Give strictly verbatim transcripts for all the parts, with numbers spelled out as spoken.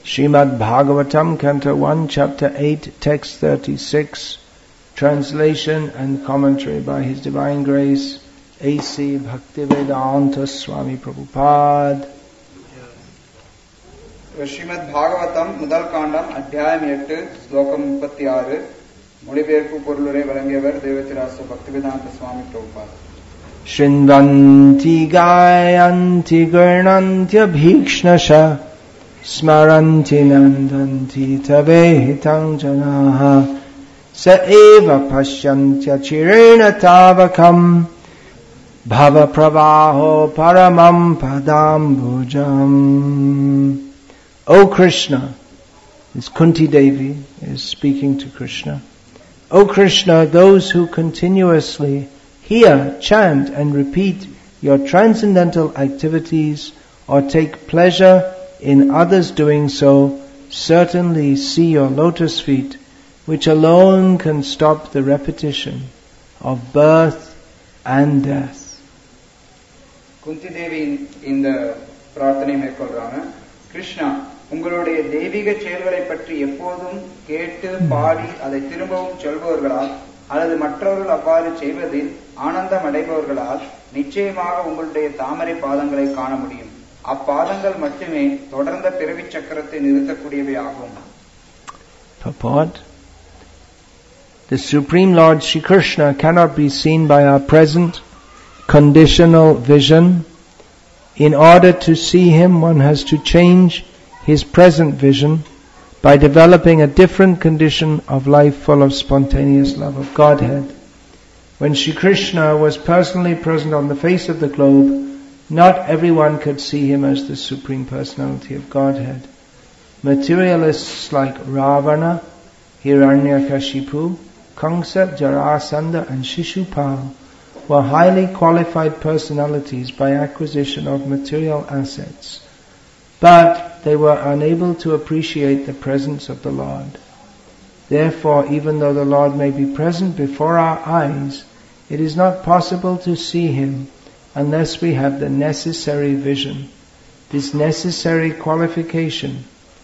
Srimad Bhagavatam, Canto one, Chapter eight, Text thirty-six, translation and commentary by His Divine Grace, A C Bhaktivedanta Swami Prabhupada. Srimad Bhagavatam, முதல் காண்டம், அத்தியாயம் எட்டு, ஸ்லோகம் முப்பத்தி ஆறு, மொழிபெயர்ப்பு பொருளுரை வழங்கியவர் தேவதிராச பக்திவேதாந்த சுவாமி Prabhupad. Shrinvanti gayanti garnantya bhikshnasha smaranti nandanti tavehitam janaha sa eva pashyantya chirena tavakam bhava pravaho paramam padambujam. O Krishna, this Kunti Devi is speaking to Krishna. O Krishna, those who continuously hear, chant and repeat your transcendental activities or take pleasure in others doing so, certainly see your lotus feet, which alone can stop the repetition of birth and death. Kunti Devi in the பிரார்த்தனை மேற்கொள்றாங்க. கிருஷ்ணா, உங்களுடைய தெய்வீக செயல்களை பற்றி எப்போதும் கேட்டு பாடி அதை திரும்பவும் சொல்பவர்களால் அல்லது மற்றவர்கள் அவ்வாறு செய்வதில் ஆனந்தம் அடைபவர்களால் நிச்சயமாக உங்களுடைய தாமரை பாதங்களை காண முடியும். அப்பாதங்கள் மட்டுமே தொடர்ந்த பிறவி சக்கரத்தை நிறுத்தக்கூடியவை ஆகும். Purport: The Supreme Lord Shri Krishna cannot be seen by our present conditional vision. In order to see Him, one has to change his present vision by developing a different condition of life full of spontaneous love of Godhead. When Shri Krishna was personally present on the face of the globe, not everyone could see Him as the Supreme Personality of Godhead. Materialists like Ravana, Hiranyakashipu, Kamsa, Jarasandha and Shishupal were highly qualified personalities by acquisition of material assets, but they were unable to appreciate the presence of the Lord. Therefore, even though the Lord may be present before our eyes, it is not possible to see Him unless we have the necessary vision. This necessary qualification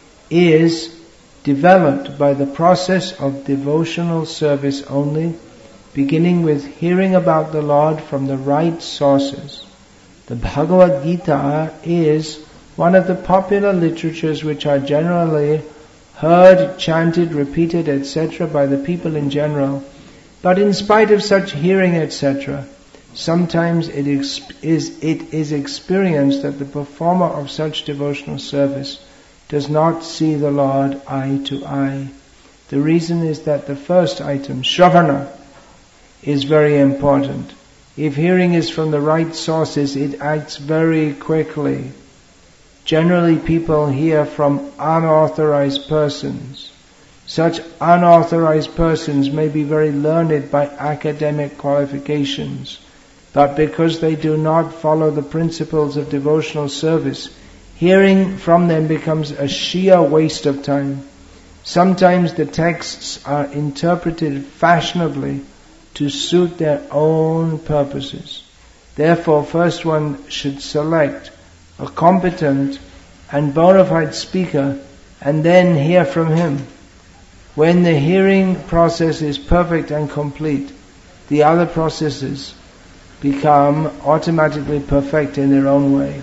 is developed by the process of devotional service only, beginning with hearing about the Lord from the right sources. The Bhagavad Gita is one of the popular literatures which are generally heard, chanted, repeated, et cetera by the people in general. But in spite of such hearing, et cetera, sometimes it is, it is experienced that the performer of such devotional service does not see the Lord eye to eye. The reason is that the first item, Shravana, is very important. If hearing is from the right sources, it acts very quickly. Generally, people hear from unauthorized persons. Such unauthorized persons may be very learned by academic qualifications, but because they do not follow the principles of devotional service, hearing from them becomes a sheer waste of time. Sometimes the texts are interpreted fashionably to suit their own purposes. Therefore, first one should select a competent and bona fide speaker and then hear from him. When the hearing process is perfect and complete, the other processes become automatically perfect in their own way.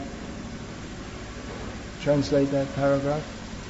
Translate that paragraph.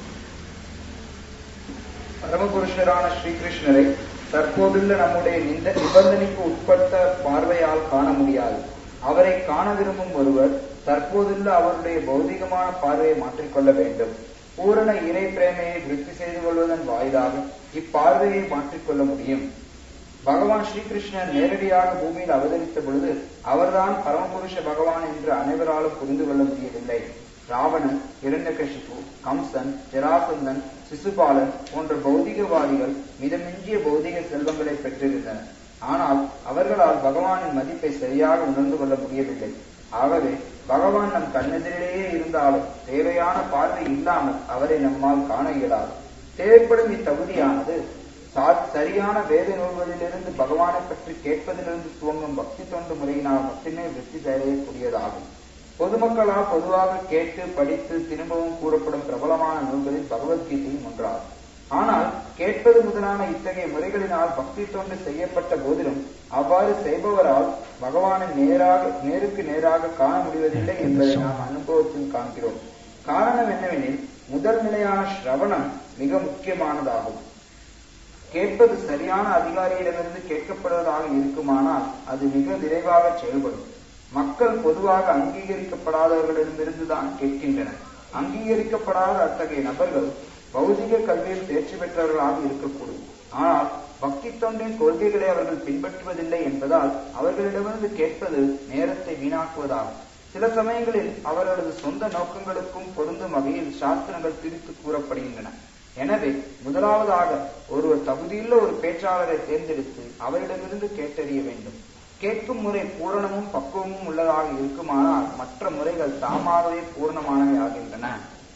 பரமபுருஷரான Sri கிருஷ்ணரை தற்போதுள்ள நம்முடைய நிபந்தனைக்கு உட்பட்ட பார்வையால் காண முடியாது. அவரை காண விரும்பும் ஒருவர் தற்போதுள்ள அவருடைய பௌதிகமான பார்வையை மாற்றிக்கொள்ள வேண்டும். பூரண இறை பிரேமையை விருத்தி செய்து கொள்வதன் வாயிலாக இப்பார்வையை மாற்றிக்கொள்ள முடியும். பகவான் ஸ்ரீகிருஷ்ணர் நேரடியாக பூமியில் அவதரித்த பொழுது அவர்தான் பரமபுருஷ பகவான் என்று அனைவராலும் புரிந்து கொள்ள முடியவில்லை. ராவணன், இரண்யகசிபு, கம்சன், ஜராசந்தன், சிசுபாலன் போன்ற பௌதிகவாதிகள் மிதமிஞ்சிய பௌதிக செல்வங்களை பெற்றிருந்தனர். ஆனால் அவர்களால் பகவானின் மதிப்பை சரியாக உணர்ந்து கொள்ள முடியவில்லை. ஆகவே பகவான் நம் கண்ணெதிரிலேயே இருந்தாலும் தேவையான பார்வை இல்லாமல் அவரை நம்மால் காண இயலாது. தேவைப்படும் இத்தகுதியானது சரியான வேத நூல்களிலிருந்து பகவானை பற்றி கேட்பதிலிருந்து துவங்கும் பக்தி தொண்டு முறையினால் மட்டுமே வெற்றி அடையக்கூடியதாகும். பொதுமக்களால் பொதுவாக கேட்டு படித்து திரும்பவும் கூறப்படும் பிரபலமான நூல்களில் பகவத்கீதையும் ஒன்றாகும். ஆனால் கேட்பது முதலான இத்தகைய முறைகளினால் பக்தி தொண்டு செய்யப்பட்ட போதிலும் அவ்வாறு செய்பவரால் பகவானை நேராக நேருக்கு நேராக காண முடிவதில்லை என்பதை நாம் அனுபவத்தில் காண்கிறோம். காரணம் என்னவெனில், முதல் நிலையான ஸ்ரவணம் மிக முக்கியமானதாகும். கேட்பது சரியான அதிகாரியிடமிருந்து கேட்கப்படுவதாக இருக்குமானால் அது மிக விரைவாக செயல்படும். மக்கள் பொதுவாக அங்கீகரிக்கப்படாதவர்களிடமிருந்துதான் கேட்கின்றனர். அங்கீகரிக்கப்படாத அத்தகைய நபர்கள் பௌதிக கல்வியில் தேர்ச்சி பெற்றவர்களாக இருக்கக்கூடும். ஆனால் பக்தி தொண்டின் கொள்கைகளை அவர்கள் பின்பற்றுவதில்லை என்பதால் அவர்களிடமிருந்து கேட்பது நேரத்தை வீணாக்குவதாகும். சில சமயங்களில் அவர்களது சொந்த நோக்கங்களுக்கும் பொருந்தும் வகையில் சாஸ்திரங்கள் பிரித்து கூறப்படுகின்றன. எனவே முதலாவதாக ஒருவர் தகுதியுள்ள ஒரு பேச்சாளரை தேர்ந்தெடுத்து அவரிடமிருந்து கேட்டறிய வேண்டும். கேட்கும் முறை பூரணமும் பக்குவமும் உள்ளதாக இருக்குமானால் மற்ற முறைகள் தாமாகவே பூர்ணமானவை ஆகின்றன.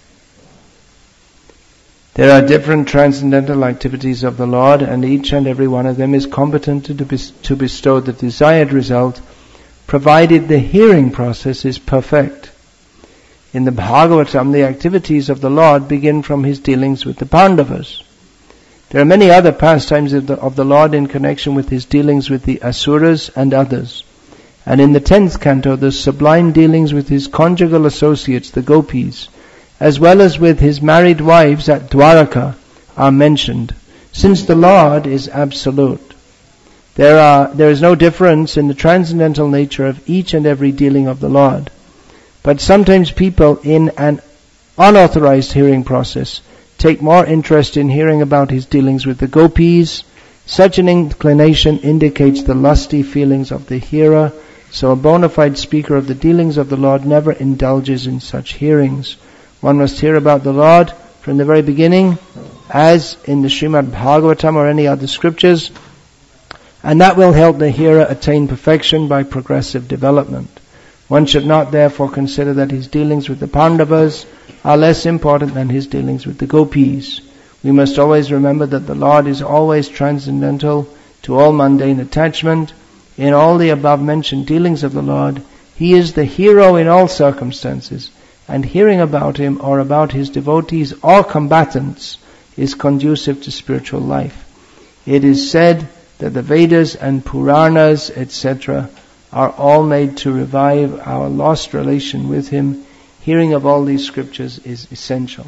There are different transcendental activities of the Lord, and each and every one of them is competent to, bes- to bestow the desired result, provided the hearing process is perfect. In the Bhagavatam, the activities of the Lord begin from his dealings with the Pandavas. There are many other pastimes of the, of the Lord in connection with his dealings with the Asuras and others. And in the tenth canto, the sublime dealings with his conjugal associates, the Gopis, as well as with his married wives at Dwaraka, are mentioned, since the Lord is absolute. There are, there is no difference in the transcendental nature of each and every dealing of the Lord. But sometimes people in an unauthorized hearing process take more interest in hearing about his dealings with the Gopis. Such an inclination indicates the lusty feelings of the hearer, so a bona fide speaker of the dealings of the Lord never indulges in such hearings. One must hear about the Lord from the very beginning, as in the Srimad Bhagavatam or any other scriptures, and that will help the hearer attain perfection by progressive development. One should not therefore consider that his dealings with the Pandavas are less important than his dealings with the Gopis. We must always remember that the Lord is always transcendental to all mundane attachment. In all the above mentioned dealings of the Lord, he is the hero in all circumstances, and hearing about him or about his devotees or combatants is conducive to spiritual life. It is said that the Vedas and Puranas, et cetera, are all made to revive our lost relation with him. Hearing of all these scriptures is essential.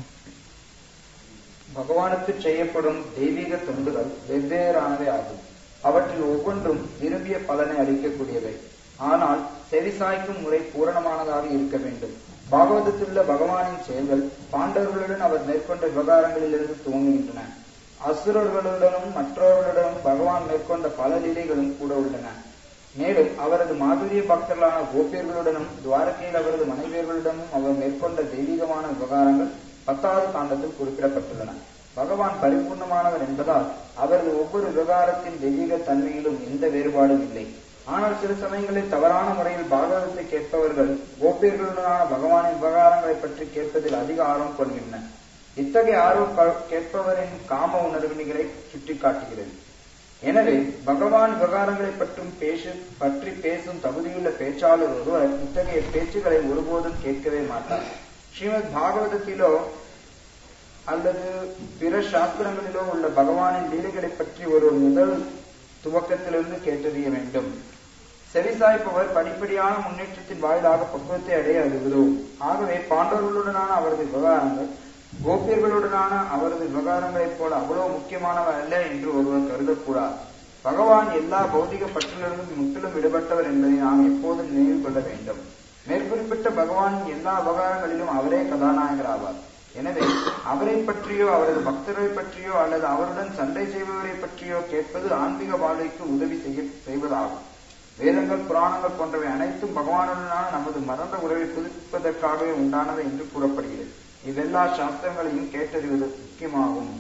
பகவானுக்கு செய்யப்படும் தெய்வீக தொண்டுகள் வெவ்வேறானவை ஆகும். அவற்றில் ஒவ்வொன்றும் விரும்பிய பலனை அளிக்கக்கூடியவை. ஆனால் செவிசாய்க்கும் முறை பூரணமானதாக இருக்க வேண்டும். பாகவதத்திலுள்ள பகவானின் செயல்கள் பாண்டவர்களுடன் அவர் மேற்கொண்ட விவகாரங்களிலிருந்து துவங்குகின்றன. அசுரர்களுடனும் மற்றவர்களுடனும் பகவான் மேற்கொண்ட பல லீலைகளும் கூட உள்ளன. மேலும் அவரது மாதுரிய பக்தர்களான கோபியர்களுடனும் துவாரகையில் அவரது மனைவியர்களுடனும் அவர் மேற்கொண்ட தெய்வீகமான விவகாரங்கள் பத்தாவது காண்டத்தில் குறிப்பிடப்பட்டுள்ளன. பகவான் பரிபூர்ணமானவர் என்பதால் அவரது ஒவ்வொரு விவகாரத்தின் தெய்வீக தன்மையிலும் எந்த வேறுபாடும் இல்லை. ஆனால் சில சமயங்களில் தவறான முறையில் பாகவதத்தை கேட்பவர்கள் கோபியர்களுடனான பகவானின் விவகாரங்களை பற்றி கேட்பதில் அதிக ஆர்வம் கொள்கின்றனர். இத்தகைய ஆர்வம் கேட்பவரின் காம உணர்வினைகளை சுட்டிக்காட்டுகிறது. எனவே பகவான் விவகாரங்களை பற்றும் பேசு பற்றி பேசும் தகுதியுள்ள பேச்சாளர் ஒருவர் இத்தகைய பேச்சுகளை ஒருபோதும் கேட்கவே மாட்டார். ஸ்ரீமத் பாகவதத்திலோ அல்லது பிற சாஸ்திரங்களிலோ உள்ள பகவானின் லீலைகளை பற்றி ஒரு முதல் துவக்கத்திலிருந்து கேட்டறிய வேண்டும். செவிசாய்ப்பவர் படிப்படியான முன்னேற்றத்தின் வாயிலாக பக்குவத்தை அடைய அது உதவும். ஆகவே பாண்டவர்களுடனான அவரது விவகாரங்கள் கோபியர்களுடனான அவரது விவகாரங்களைப் போல அவ்வளவு முக்கியமானவர் அல்ல என்று ஒருவர் கருதக்கூடாது. பகவான் எல்லா பௌதிக பற்றிலிருந்தும் முற்றிலும் விடுபட்டவர் என்பதை நாம் எப்போதும் நினைவில் கொள்ள வேண்டும். மேற்குறிப்பிட்ட பகவானின் எல்லா விவகாரங்களிலும் அவரே கதாநாயகர் ஆவார். எனவே அவரை பற்றியோ அவரது பக்தரை பற்றியோ அல்லது அவருடன் சண்டை செய்பவரை பற்றியோ கேட்பது ஆன்மீக வாழ்க்கைக்கு உதவி செய்ய செய்வதாகும். வேதங்கள், புராணங்கள் போன்றவை அனைத்தும் பகவானுடனான நமது மறந்த உறவை புதுப்பிப்பதற்காகவே உண்டானவை என்று கூறப்படுகிறது. இவ்வெல்லா சாஸ்திரங்களையும் கேட்டறிவது முக்கியமாகும்.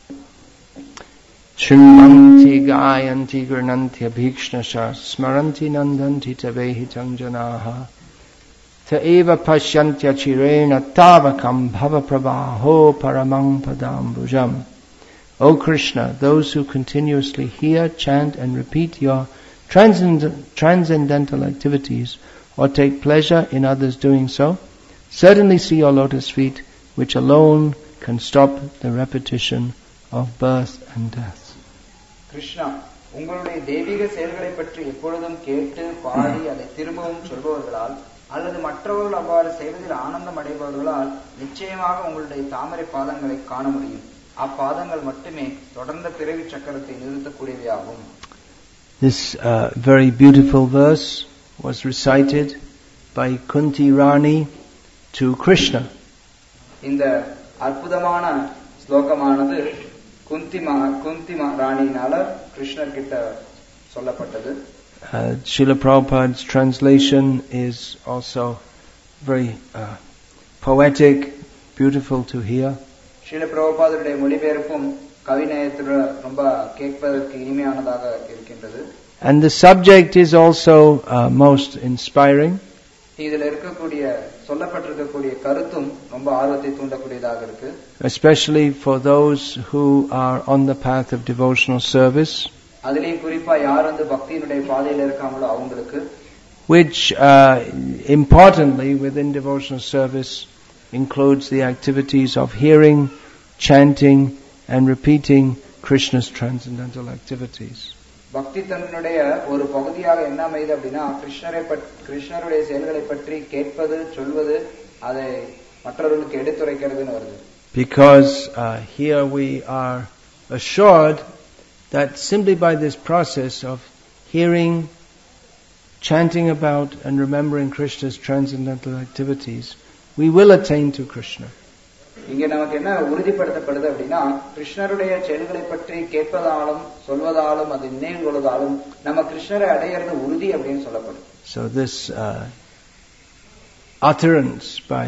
Shrimanti gayanti grananti abhikshnasha smaranti nandanti tavehi tanjanaha Taeva pashyantya chirena tavakam bhavaprabhaho paramang padambujam. O Krishna, those who continuously hear, chant and repeat your transcend- transcendental activities or take pleasure in others doing so, certainly see your lotus feet, which alone can stop the repetition of birth and death. Krishna, உங்களுடைய தெய்வீக செயல்களை பற்றி எப்பொழுதும் கேட்டு பாடி அதை திரும்பவும் சொல்பவர்களால் அல்லது மற்றவர்கள் அவ்வாறு செய்வதில் ஆனந்தம் அடைபவர்களால் நிச்சயமாக உங்களுடைய தாமரை பாதங்களை காண முடியும். அப்பாதங்கள் மட்டுமே தொடர்ந்த பிறவி சக்கரத்தை நிறுத்தக்கூடியவையாகும். This uh, very beautiful verse was recited by Kunti Rani to Krishna. இந்த அற்புதமான ஸ்லோகமானது குந்தி குந்தி ராணியினால கிருஷ்ணர் கிட்ட சொல்லப்பட்டது. Uh, Srila Prabhupada's translation is also very uh, poetic, beautiful to hear. Srila Prabhupada மொழிபெயர்ப்பும் கவிநயத்துல ரொம்ப கேட்பதற்கு இனிமையானதாக இருக்கின்றது. And the subject is also uh, most inspiring. இதில் இருக்கக்கூடிய சொல்லப்பட்டிருக்கக்கூடிய கருத்தும் ரொம்ப ஆர்வத்தை தூண்டக்கூடியதாக இருக்கு. Especially for those who are on the path of devotional service. அதிலேயும் குறிப்பா யார் வந்து பக்தியினுடைய பாதையில் இருக்காங்களோ அவங்களுக்கு. Which uh, importantly within devotional service includes the activities of hearing, chanting and repeating Krishna's transcendental activities. பக்தி தன்னுடைய ஒரு பகுதியாக என்ன அமைது அப்படின்னா கிருஷ்ணரை கிருஷ்ணருடைய செயல்களை பற்றி கேட்பது, சொல்வது, அதை மற்றவர்களுக்கு எடுத்துரைக்கிறதுன்னு வருது. Because uh, here we are assured that simply by this process of hearing, chanting about and remembering Krishna's transcendental activities, we will attain to Krishna. இங்க நமக்கு என்ன உறுதிப்படுத்தப்படுது அப்படின்னா கிருஷ்ணருடைய செயல்களை பற்றி கேட்பதாலும் சொல்வதாலும் அது நினைவு கொள்வதாலும் நம்ம கிருஷ்ணரை அடையிறது உறுதி அப்படின்னு சொல்லப்படும். So this uh, utterance by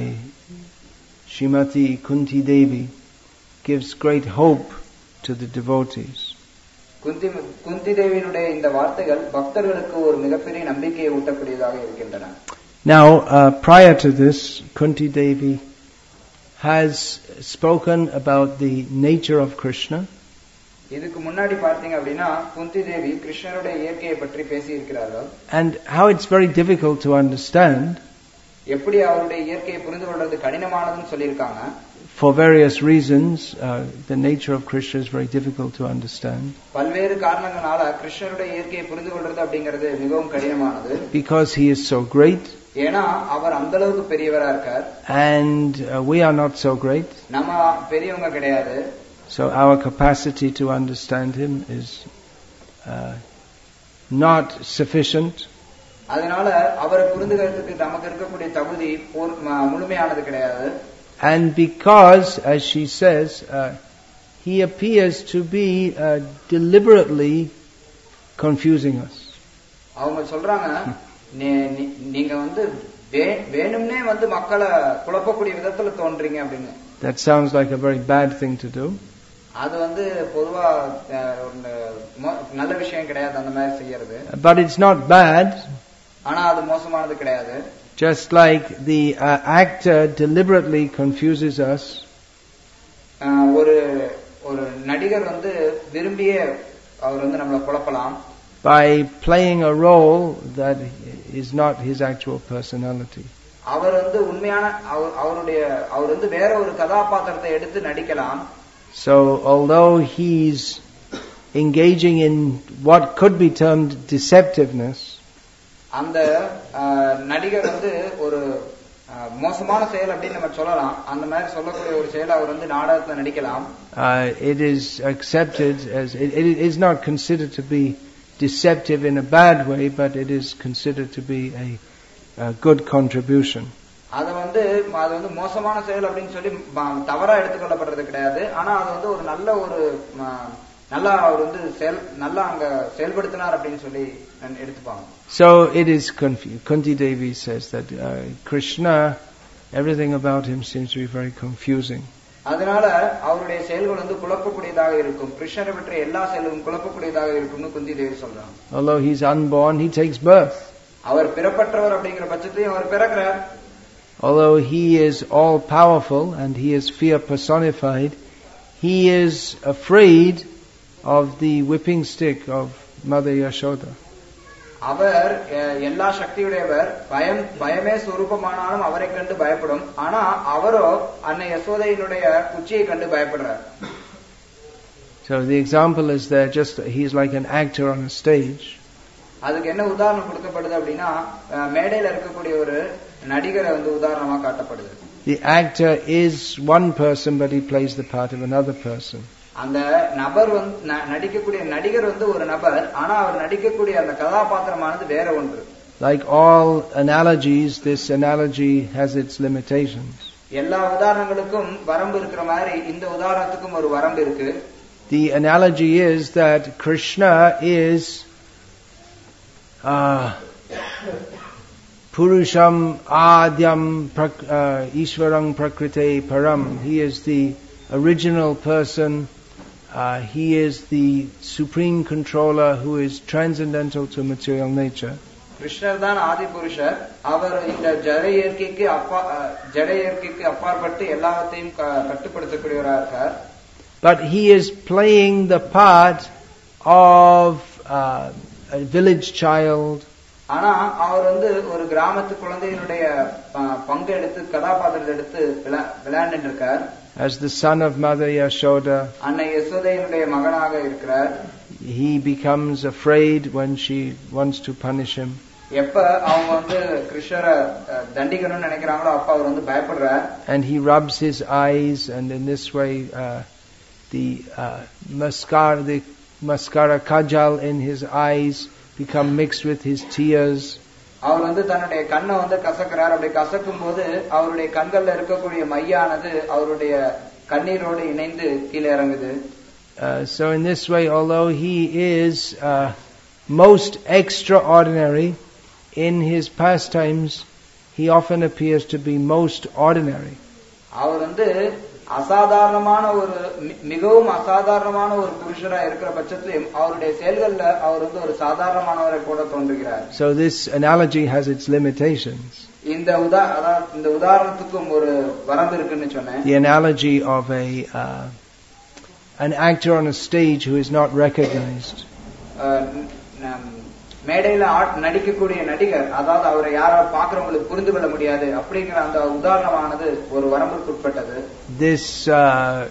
Srimati Kunti Devi gives great hope to the devotees. குந்தி குந்தி தேவியினுடைய இந்த வார்த்தைகள் பக்தர்களுக்கு ஒரு மிகப்பெரிய நம்பிக்கையை ஊட்டக்கூடியதாக இருக்கின்றன. Now, uh, prior to this, Kunti Devi has spoken about the nature of Krishna. இதுக்கு முன்னாடி பார்த்தீங்க அப்படின்னா குந்தி தேவி கிருஷ்ணருடைய இயற்கையை பற்றி பேசி இருக்கிறார்கள். And how it's very difficult to understand. எப்படி அவருடைய இயற்கையை புரிந்து கொள்வது கடினமானதுன்னு சொல்லியிருக்காங்க. For various reasons, uh, the nature of Krishna is very difficult to understand. பல்வேறு காரணங்களால கிருஷ்ணருடைய இயற்கையை புரிந்து கொள்வது அப்படிங்கிறது மிகவும் கடினமானது. Because he is so great. ஏனா அவர் அந்த அளவுக்கு பெரியவரா இருக்கார். And uh, we are not so great. நம்ம பெரியவங்க கிடையாது. So our capacity to understand him is uh, not sufficient. அதனால அவரை புரிந்துகிறதுக்கு நமக்கு இருக்கக்கூடிய தகுதி முழுமையானது கிடையாது. And because, as she says, uh, he appears to be uh, deliberately confusing us. அவங்க சொல்றாங்க நீங்க வந்து வேணும்னே வந்து மக்களை குழப்பக்கூடிய விதத்துல தோன்றீங்க அப்படின்னு. That sounds like a very bad thing to do. அது வந்து பொதுவா நல்ல விஷயம் கிடையாது அந்த மாதிரி செய்யறது. But it's not bad. ஆனா அது மோசமானது கிடையாது. Just like the uh, actor deliberately confuses us. ஒரு ஒரு நடிகர் வந்து விரும்பியே அவர் வந்து நம்மள குழப்பலாம். By playing a role that is not his actual personality. அவர் வந்து உண்மையான அவருடைய அவர் வந்து வேற ஒரு கதாபாத்திரத்தை எடுத்து நடிக்கலாம். So although he's engaging in what could be termed deceptiveness, அந்த நடிகர் வந்து ஒரு மோசமான செயல் அப்படின்னு நம்ம சொல்லலாம். அந்த மாதிரி சொல்லக்கூடிய ஒரு செயல் அவர் வந்து நாடகத்துல நடிக்கலாம். It is accepted as it, it is not considered to be deceptive in a bad way, but it is considered to be a, a good contribution. அது வந்து அது வந்து மோசமான செயல் அப்படின்னு சொல்லி தவறா எடுத்துக்கொள்ளப்படுறது கிடையாது. ஆனா அது வந்து ஒரு நல்ல ஒரு நல்லா அவர் வந்து நல்லா அங்க செயல்படுத்தினார் அப்படின்னு சொல்லி எடுத்துப்பாங்க. So it is confused. Kunti Devi says that uh, Krishna, everything about him seems to be very confusing. அதனால அவருடைய செயல்கள் வந்து குழப்பக்கூடியதாக இருக்கும். கிருஷ்ணரை பற்றி எல்லா செயல்களும் குழப்பக்கூடியதாக இருக்கும்னு குந்தி தேவி சொல்றாங்க. Although he is unborn, he takes birth. அவர் பிறப்பற்றவர் அப்படிங்கிற பட்சத்தையும் அவர் பிறக்கிறார். Although he is all powerful and he is fear personified, he is afraid of the whipping stick of Mother Yashoda. அவர் எல்லா சக்தியுடையவர், பயம் பயமே சொரூபமானாலும் அவரை கண்டு பயப்படும். ஆனா அவரோ அன்னை யசோதையினுடைய குச்சியை கண்டு பயப்படுறார். So the example is there, just he is like an actor on a stage. அதுக்கு என்ன உதாரணம் கொடுக்கப்படுது அப்படின்னா, மேடையில இருக்கக்கூடிய ஒரு நடிகரை வந்து உதாரணமா காட்டப்படுது. The actor is one person, but he plays the part of another person. அந்த நபர் வந்து நடிக்கக்கூடிய நடிகர் வந்து ஒரு நபர், ஆனா அவர் நடிக்கக்கூடிய அந்த கதாபாத்திரமானது வேற ஒன்று. Like all analogies, this analogy has its limitations. எல்லா உதாரணங்களுக்கும் வரம்பு இருக்கிற மாதிரி இந்த உதாரணத்துக்கும் ஒரு வரம்பு இருக்கு. The analogy is that Krishna is uh, Purusham Adyam prak, uh, Ishvarang Prakrite Param. He is the original person. Uh, he is the supreme controller who is transcendental to material nature. கிருஷ்ணர் தான் ஆதி புருஷர். அவர் இந்த ஜட இயற்கைக்கு அப்பா ஜட இயற்கைக்கு அப்பாற்பட்டு எல்லாவற்றையும் கட்டுப்படுத்தக்கூடியவராக இருக்கார். But he is playing the part of uh, a village child. ஆனா அவர் வந்து ஒரு கிராமத்து குழந்தையினுடைய பங்கு எடுத்து கதாபாத்திரத்தை எடுத்து விளையாண்டு இருக்கார். As the son of Mother Yashoda, அன்னை யசோதையினுடைய மகனாக இருக்கிறார். He becomes afraid when she wants to punish him. எப்ப அவங்க வந்து கிருஷ்ணரை தண்டிக்கணும்னு நினைக்கிறாங்களோ அப்ப அவர் வந்து பயப்படுறார். And he rubs his eyes, and in this way uh, the uh, mascara the mascara kajal in his eyes become mixed with his tears. அவர் வந்து தன்னுடைய கண்ணை வந்து கசக்கிறார். அப்படி கசக்கும் போது அவருடைய கண்கள்ல இருக்கக்கூடிய மையானது அவருடைய கண்ணீரோடு இணைந்து கீழே இறங்குது. So in this way, although he is uh, most extraordinary in his pastimes, he often appears to be most ordinary. அவர் வந்து அசாதாரணமான ஒரு மிகவும் அசாதாரணமான ஒரு புருஷரா இருக்கிற பட்சத்திலும் அவருடைய செயல்கள்ல அவர் வந்து ஒரு சாதாரணமானவரை போல தோன்றுகிறார். So this analogy has its limitations. இந்த உதா இந்த உதாரணத்துக்கும் ஒரு வரம்பு இருக்குன்னு சொன்னேன். The analogy of a uh, an actor on a stage who is not recognized. மேடையில நடிக்கக்கூடிய நடிகர், அதாவது அவரை யாராவது பார்க்கிறவங்களுக்கு புரிந்து கொள்ள முடியாது அப்படிங்கிற அந்த உதாரணமானது ஒரு வரம்புக்கு உட்பட்டது. This uh,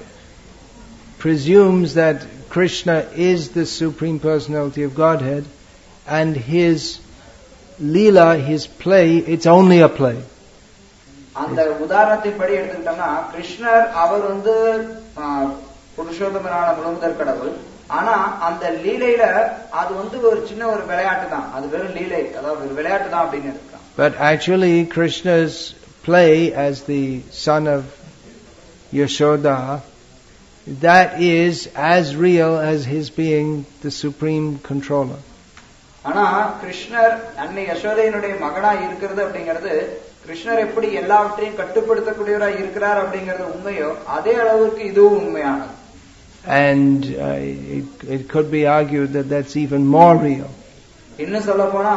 presumes that Krishna is the supreme personality of Godhead, and his leela, his play, it's only a play. அந்த உதாரணத்தின் படி எடுத்துக்கிட்டோம்னா கிருஷ்ணர் அவர் வந்து புருஷோத்தமனான முழுமுதற் கடவுள். ஆனா அந்த லீலையில அது வந்து ஒரு சின்ன ஒரு விளையாட்டு தான், அது வெறும் லீலை, அதாவது ஒரு விளையாட்டு தான் அப்படின்னு இருக்கலாம். But actually Krishna's play as the son of Yashoda, that is as real as his being the supreme controller. ஆனா கிருஷ்ணர் அன்னை யசோதையினுடைய மகனா இருக்கிறது அப்படிங்கிறது, கிருஷ்ணர் எப்படி எல்லாவற்றையும் கட்டுப்படுத்தக்கூடியவரா இருக்கிறார் அப்படிங்கிறது உண்மையோ அதே அளவுக்கு இதுவும் உண்மையானது. And uh, it, it could be argued that that's even more real. இன்னும் சொல்ல போனா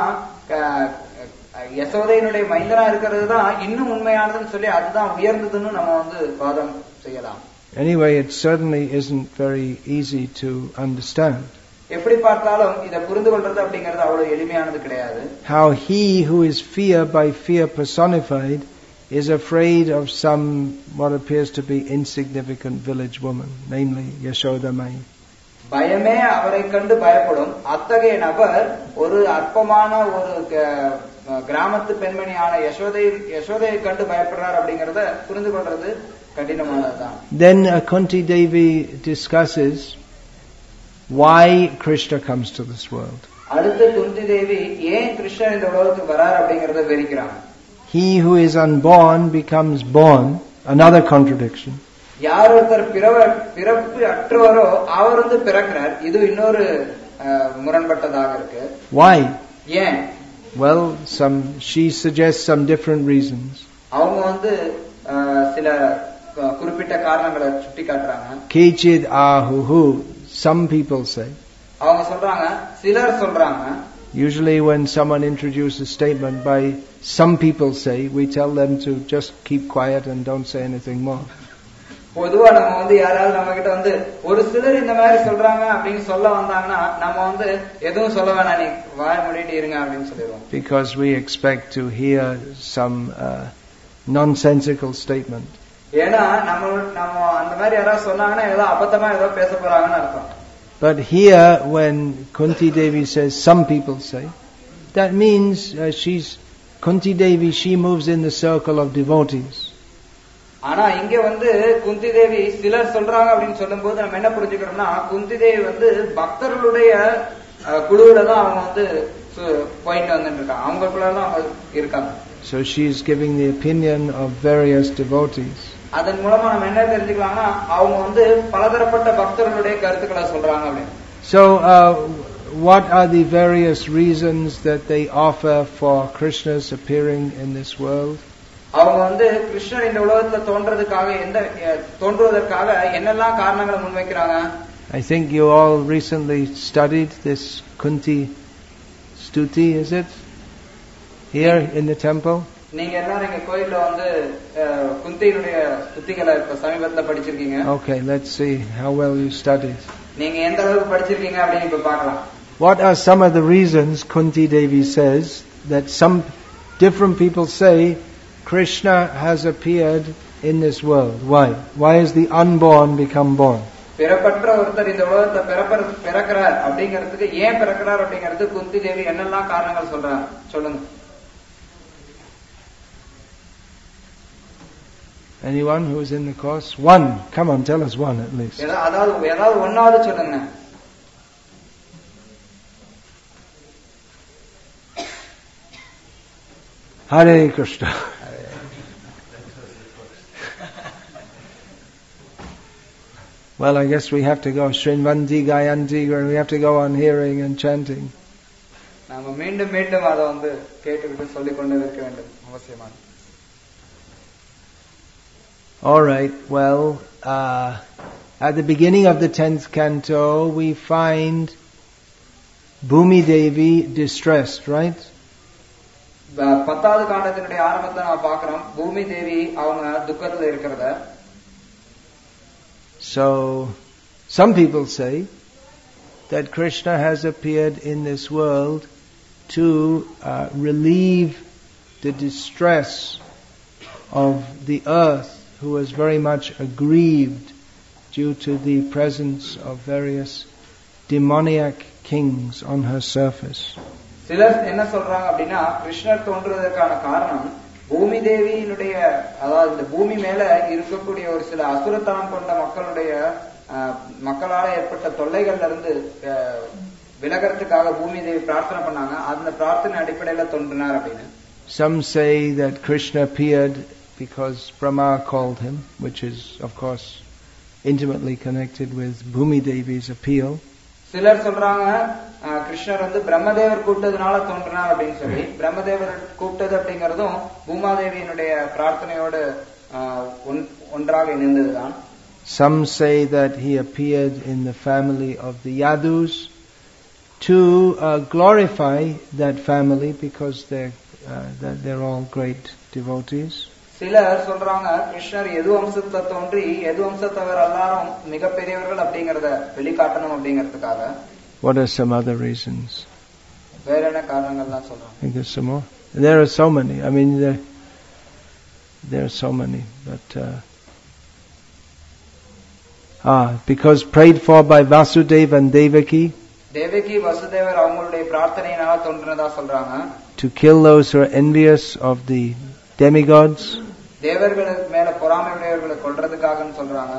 யசோதையினுடைய மைந்தனா இருக்கிறது தான் இன்னும் உண்மையானதுன்னு சொல்லி அதுதான் உயர்ந்ததுன்னு நம்ம வந்து வாதம் செய்யலாம். Anyway, it certainly isn't very easy to understand. எப்படி பார்த்தாலும் இதை புரிந்து கொள்றது அப்படிங்கிறது அவ்வளவு எளிமையானது கிடையாது. How he who is fear by fear personified is afraid of some what appears to be insignificant village woman, namely Yashoda Mai. பயமே அவரை கண்டு பயப்படும் அத்தகைய நபர் ஒரு அற்பமான ஒரு கிராமத்து பெண்மணியான யசோதை யசோதையை கண்டு பயப்படுறார் அப்படிங்கறத புரிந்து கொள்றது கடினமானதுதான். Then uh, Kunti Devi discusses why Krishna comes to this world. அடுத்து குந்தி தேவி ஏன் கிருஷ்ணர் இந்த உலகத்துக்கு வரார் அப்படிங்கறத விவரிக்கிறாங்க. He who is unborn becomes born, another contradiction. யார் ஒருத்தர் பிறப்பு அற்றவரோ அவர் வந்து பிறக்கிறார், இது இன்னொரு முரண்பட்டதாக இருக்கு. Why? ஏன்? Well, some she suggests some different reasons. அவங்க வந்து சில குறிப்பிட்ட காரணங்களை சுட்டி காட்டுறாங்க. Kechid ahuhu, some people say. அவங்க சொல்றாங்க, சிலர் சொல்றாங்க. Usually when someone introduces a statement by some people say, we tell them to just keep quiet and don't say anything more. பொதுவா நம்ம வந்து யாராவது நம்ம கிட்ட வந்து ஒரு சிலர் இந்த மாதிரி சொல்றாங்க அப்படின்னு சொல்ல வந்தாங்கன்னா நம்ம வந்து எதுவும் சொல்ல வேணாம், நீ வாய மூடிட்டு இருங்க அப்படின்னு சொல்லிடுவோம். Because we expect to hear some uh, nonsensical statement. ஏன்னா நம்ம நம்ம அந்த மாதிரி யாராவது சொன்னாங்கன்னா ஏதோ அபத்தமா ஏதோ பேச போறாங்கன்னு அர்த்தம். But here when Kunti Devi says, some people say, that means uh, she's Kunti Devi, she moves in the circle of devotees. ஆனா இங்க வந்து குந்தி தேவி சிலர் சொல்றாங்க அப்படின்னு சொல்லும் போது நம்ம என்ன புரிஞ்சுக்கிறோம்னா, குந்தி தேவி வந்து பக்தர்களுடைய குழுவில தான் அவங்க வந்து போயிட்டு வந்துட்டு இருக்காங்க, அவங்களுக்குள்ளதான் அவங்க இருக்காங்க. So she is giving the opinion of various devotees. அதன் மூலமா நம்ம என்ன தெரிஞ்சுக்கலாம்னா அவங்க வந்து பலதரப்பட்ட பக்தர்களுடைய கருத்துக்களை சொல்றாங்க அப்படின்னு. So uh, what are the various reasons that they offer for Krishna's appearing in this world? அவங்க வந்து கிருஷ்ணர் இந்த உலகத்துல தோன்றதுக்காக எந்த தோன்றுவதற்காக என்னெல்லாம் காரணங்களை முன்வைக்கிறாங்க? I think you all recently studied this Kunti Stuti, is it? Here in the temple? நீங்க எல்லாரும் இங்க கோயில்ல வந்து குந்தியினுடைய ஸ்துதிகளை இப்ப சமீபத்துல படிச்சிருக்கீங்க. Okay, let's see how well you studied. நீங்க எந்த அளவுக்கு படிச்சிருக்கீங்க அப்படின்னு இப்ப பார்க்கலாம். What are some of the reasons Kunti Devi says that some different people say Krishna has appeared in this world? Why? Why is the unborn become born? பிறப்பற்ற ஒருத்தர் இந்த உலகத்துல பிறக்கிறார் அப்படிங்கிறதுக்கு ஏன் பிறக்கிறார் அப்படிங்கிறது குந்தி தேவி என்னெல்லாம் காரணங்கள் சொல்றாங்க சொல்லுங்க. Anyone who is in the course? One. Come on, tell us one at least. அதாவது ஏதாவது ஒன்னாவது சொல்லுங்க. Hare Krishna. Well, I guess we have to go Shrinvanti Gayanti, and we have to go on hearing and chanting. நாம மீண்டும் மீண்டும் அதை வந்து கேட்டுக்கிட்டு சொல்லிக் கொண்டு இருக்க வேண்டும் அவசியமான. All right. Well, uh, at the beginning of the tenth canto, we find Bhumi Devi distressed, right? பத்தாவது காண்டத்தினுடைய ஆரம்பத்தை நாம பார்க்கிறோம். பூமி தேவி அவங்க துக்கத்துல இருக்கிறத. So, some people say that Krishna has appeared in this world to uh, relieve the distress of the earth, who was very much aggrieved due to the presence of various demoniac kings on her surface. சிலர் என்ன சொல்றாங்க அப்படின்னா, கிருஷ்ணர் தோன்றுவதற்கான காரணம் பூமி தேவியினுடைய, அதாவது இந்த பூமி மேல இருக்கக்கூடிய ஒரு சில அசுரத்தனம் கொண்ட மக்களுடைய மக்களால ஏற்பட்ட தொல்லைகள்ல இருந்து விலகிறதுக்காக பூமி தேவி பிரார்த்தனை பண்ணாங்க. அந்த பிரார்த்தனை அடிப்படையில தோன்றினார் அப்படின்னு. Some say that Krishna appeared because Brahma called him, which is of course intimately connected with Bhumi Devi's appeal. சிலர் சொல்றாங்க கிருஷ்ணர் வந்து பிரம்மதேவர் கூப்பிட்டதுனால தோன்றினார் அப்படின்னு சொல்லி. பிரம்மதேவர் கூப்பிட்டது அப்படிங்கறதும் பூமாதேவியினுடைய பிரார்த்தனையோடு ஒன்றாக இணைந்ததுதான். Some say that he appeared in the family of the Yadus to uh, glorify that family because they're uh, that they're all great devotees. சிலர் சொல்றாங்க கிருஷ்ணர் எது வம்சத்தை தோன்றி எது வம்சத்தவர் எல்லாரும் மிகப்பெரியவர்கள் அப்படிங்கறத வெளிக்காட்டணும் அப்படிங்கிறதுக்காக. What are some other reasons? வேற என்ன காரணங்கள்லாம் சொல்றாங்க? I think there's some more. There are so many. I mean, there, there are so many. But uh, ah, because prayed for by Vasudeva and Devaki. Devaki Vasudevar அவங்களுடைய பிரார்த்தனையினால தோன்றினதா சொல்றாங்க. To kill those who are envious of the demigods. தேவர்களுக்கு மேல பொறாமை உடையவர்களை கொல்றதுக்காகன்னு சொல்றாங்க.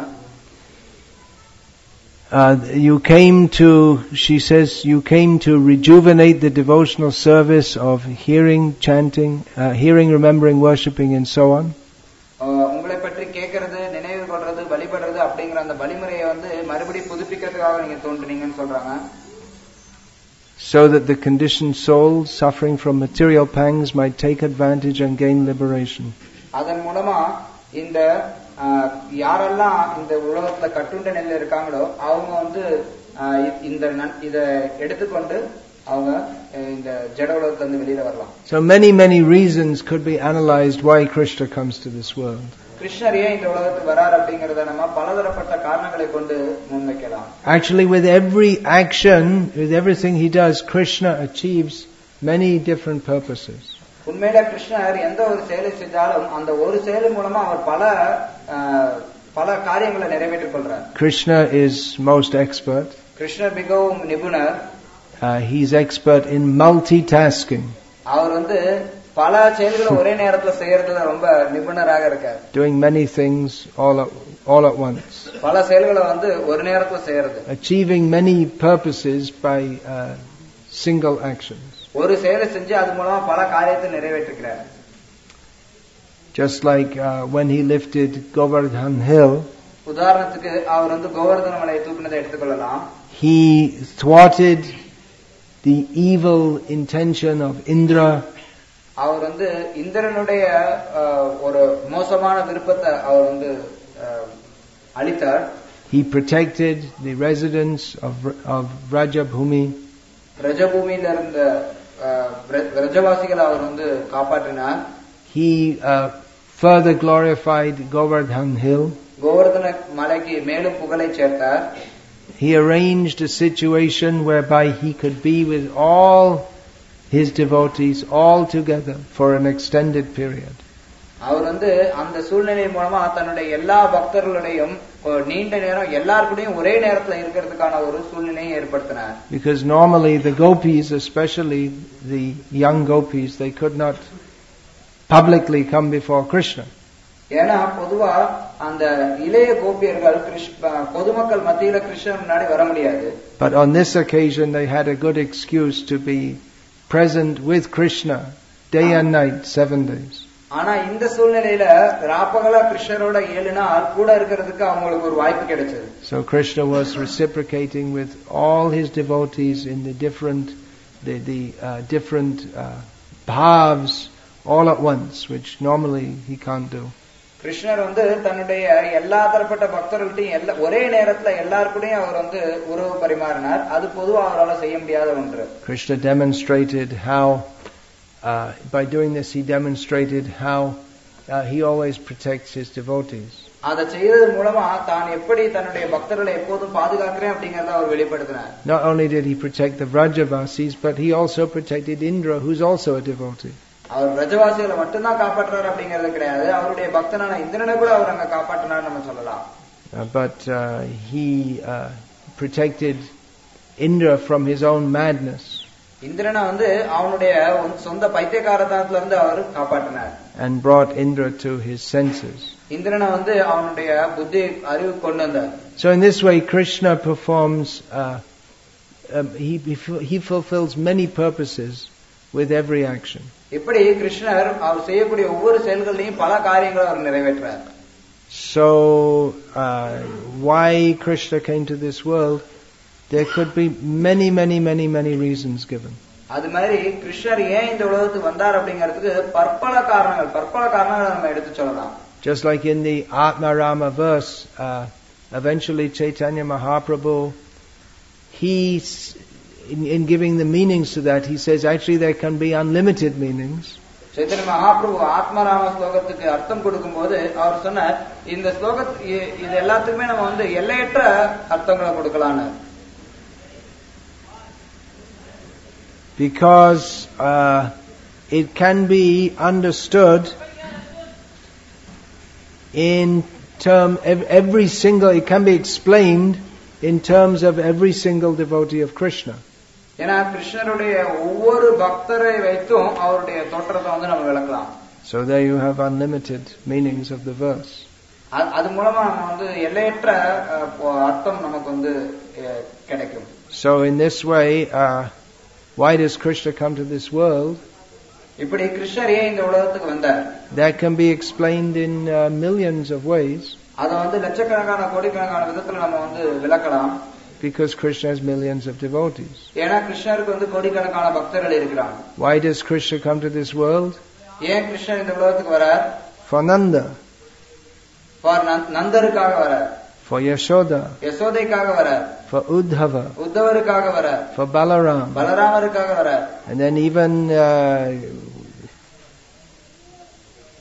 Uh, you came to, she says, you came to rejuvenate the devotional service of hearing, chanting, uh, hearing, remembering, worshipping, and so on. உங்களை பற்றி கேட்கறது, நினைவு கொள்றது, வழிபடுறது அப்படிங்கிற அந்த வழிமுறையை வந்து மறுபடியும் புதுப்பிக்கிறதுக்காக நீங்க தோன்றினீங்கன்னு சொல்றாங்க. So that the conditioned souls suffering from material pangs might take advantage and gain liberation. அதன் மூலமா இந்த யாரெல்லாம் இந்த உலகத்துல கட்டுண்ட நிலையில இருக்காங்களோ அவங்க வந்து இந்த இத எடுத்துக்கொண்டு அவங்க இந்த ஜட உலகத்துல வெளியில வரலாம். So many many reasons could be analyzed why Krishna comes to this world. கிருஷ்ணர் ஏன் இந்த உலகத்துக்கு வரார் அப்படிங்கறத நம்ம பலதரப்பட்ட காரணங்களை கொண்டு முன்வைக்கலாம். Actually, with every action, with everything he does, Krishna achieves many different purposes. உண்மையில கிருஷ்ணர் எந்த ஒரு செயலை செஞ்சாலும் அந்த ஒரு செயல் மூலமா அவர் பல பல காரியங்களை நிறைவேற்றிக் கொள்றார். Krishna is most expert. கிருஷ்ணர் மிகவும் நிபுணர். Uh, he's expert in multitasking. அவர் வந்து பல செயல்களை ஒரே நேரத்துல செய்யறதுல ரொம்ப நிபுணராக இருக்கார். Doing many things all at, all at once. பல செயல்களை வந்து ஒரு நேரத்துல செய்யறது. Achieving many purposes by uh, single actions. ஒரு செயலை செஞ்சு அது மூலமா பல காரியத்தை நிறைவேற்றுகிறார். Just like uh, when he lifted Govardhan Hill. உதாரணத்துக்கு அவர் வந்து கோவர்தன மலையை தூக்கினதை எடுத்துக்கொள்ளலாம். He thwarted the evil intention of Indra. அவர் வந்து இந்திரனுடைய ஒரு மோசமான விருப்பத்தை அவர் வந்து அளித்தார். He protected the residents of of Rajabhumi. ரஜபூமியில இருந்த ரஜவாசிகளை அவர் வந்து காப்பாற்றினார். He uh, further glorified Govardhan Hill. Govardhana மலைக்கு மேலும் புகழை சேர்த்தார். He arranged a situation whereby he could be with all his devotees all together for an extended period. அவர் வந்து அந்த சூழ்நிலை மூலமா தன்னுடைய எல்லா பக்தர்களுடையும் நீண்ட நேரம் எல்லாருக்கூடயும் ஒரே நேரத்துல இருக்கிறதுக்கான ஒரு சூழ்நிலையை ஏற்படுத்தினார். Because normally the gopis, especially the young gopis, they could not publicly come before Krishna. ஏன்னா பொதுவா அந்த இளைய கோபியர்கள் பொதுமக்கள் மத்தியில கிருஷ்ணன் முன்னாடி வர முடியாது. But on this occasion they had a good excuse to be present with Krishna day and night, seven days. ஆனா இந்த சூழ்நிலையில ராப்பகலா கிருஷ்ணரோட ஏழு நாள் கூட இருக்கிறதுக்கு அவங்களுக்கு ஒரு வாய்ப்பு கிடைச்சது. So Krishna was reciprocating with all his devotees in the different the the uh, different uh, bhavs all at once, which normally he can't do. கிருஷ்ணர் வந்து தன்னுடைய எல்லா தரப்பட்ட பக்தர்கள்ட்டையும் ஒரே நேரத்துல எல்லாருக்கூடயும் அவர் வந்து உறவு பரிமாறினார். அது பொதுவா அவரால் செய்ய முடியாத ஒன்று. Krishna demonstrated how uh, by doing this he demonstrated how uh, he always protects his devotees. அதை செய்யறது மூலமா தான் எப்படி தன்னுடைய பக்தர்களை எப்போதும் பாதுகாக்கிறேன் அப்படிங்கறத அவர் வெளிப்படுத்தினார். Not only did he protect the Vrajavasis, but he also protected Indra, who's also a devotee. அவர் ரஜவாசிகளை மட்டும்தான் காப்பாற்றுறார் அப்படிங்கிறது கிடையாது, அவருடைய பக்தனான இந்திரனை கூட அவர் அங்க காப்பாற்றினார் நம்ம சொல்லலாம். But uh, he uh, protected Indra from his own madness. இந்திரனை வந்து அவனுடைய சொந்த பைத்தியக்காரத்தனத்துல இருந்து அவர் காப்பாற்றினார். And brought Indra to his senses. இந்திரனை வந்து அவனுடைய புத்தி அறிவு கொண்டு வந்தார். So in this way Krishna performs uh, um, he he fulfills many purposes with every action. இப்படி கிருஷ்ணர் அவர் செய்யக்கூடிய ஒவ்வொரு செயல்களிலும் பல காரியங்களை அவர் நிறைவேற்றார். So uh, why Krishna came to this world, there could be many many many many reasons given. அது மாதிரி கிருஷ்ணர் ஏன் இந்த உலகத்துக்கு வந்தார் அப்படிங்கிறதுக்கு பற்பல காரணங்கள் பற்பல காரணங்களை நம்ம எடுத்து சொல்லலாம். Just like in the Atma Rama verse, uh, eventually Chaitanya Mahaprabhu, he In, in giving the meanings to that, he says actually there can be unlimited meanings. Chaitanya Mahaprabhu ஆத்மராம ஸ்லோகத்துக்கு அர்த்தம் கொடுக்கும்போது அவர் சொன்னார், இந்த ஸ்லோகத்து இது எல்லாத்துக்குமே நம்ம வந்து எல்லையற்ற அர்த்தங்களை கொடுக்கலாம்னு. Because uh, it can be understood in term every single, it can be explained in terms of every single devotee of Krishna. ஏன்னா கிருஷ்ணருடைய ஒவ்வொரு பக்தரை வைத்தும் அவருடைய தோற்றத்தை வந்து நம்ம விளக்கலாம். So there you have unlimited meanings of the verse. அது மூலமா நம்ம வந்து எல்லையற்ற அர்த்தம் நமக்கு வந்து கிடைக்கும். So in this way, uh, why does Krishna come to this world? இப்படி கிருஷ்ணர் ஏன் இந்த உலகத்துக்கு வந்தார்? That can be explained in uh, millions of ways. அதை வந்து லட்சக்கணக்கான கோடிக்கணக்கான விதத்துல நம்ம வந்து விளக்கலாம். Because Krishna has millions of devotees. ஏன்னா கிருஷ்ணருக்கு வந்து கோடிக்கணக்கான பக்தர்கள் இருக்கிறாங்க. Why does Krishna come to this world? ஏன் கிருஷ்ணர் இந்த உலகத்துக்கு வரார்? For Nanda. For நந்தருக்காக வரார். For Yashoda. யசோதைக்காக வரார். For Uddhava. உத்தவருக்காக வரார். For Balaram. பலராமருக்காக வரார். And then even uh,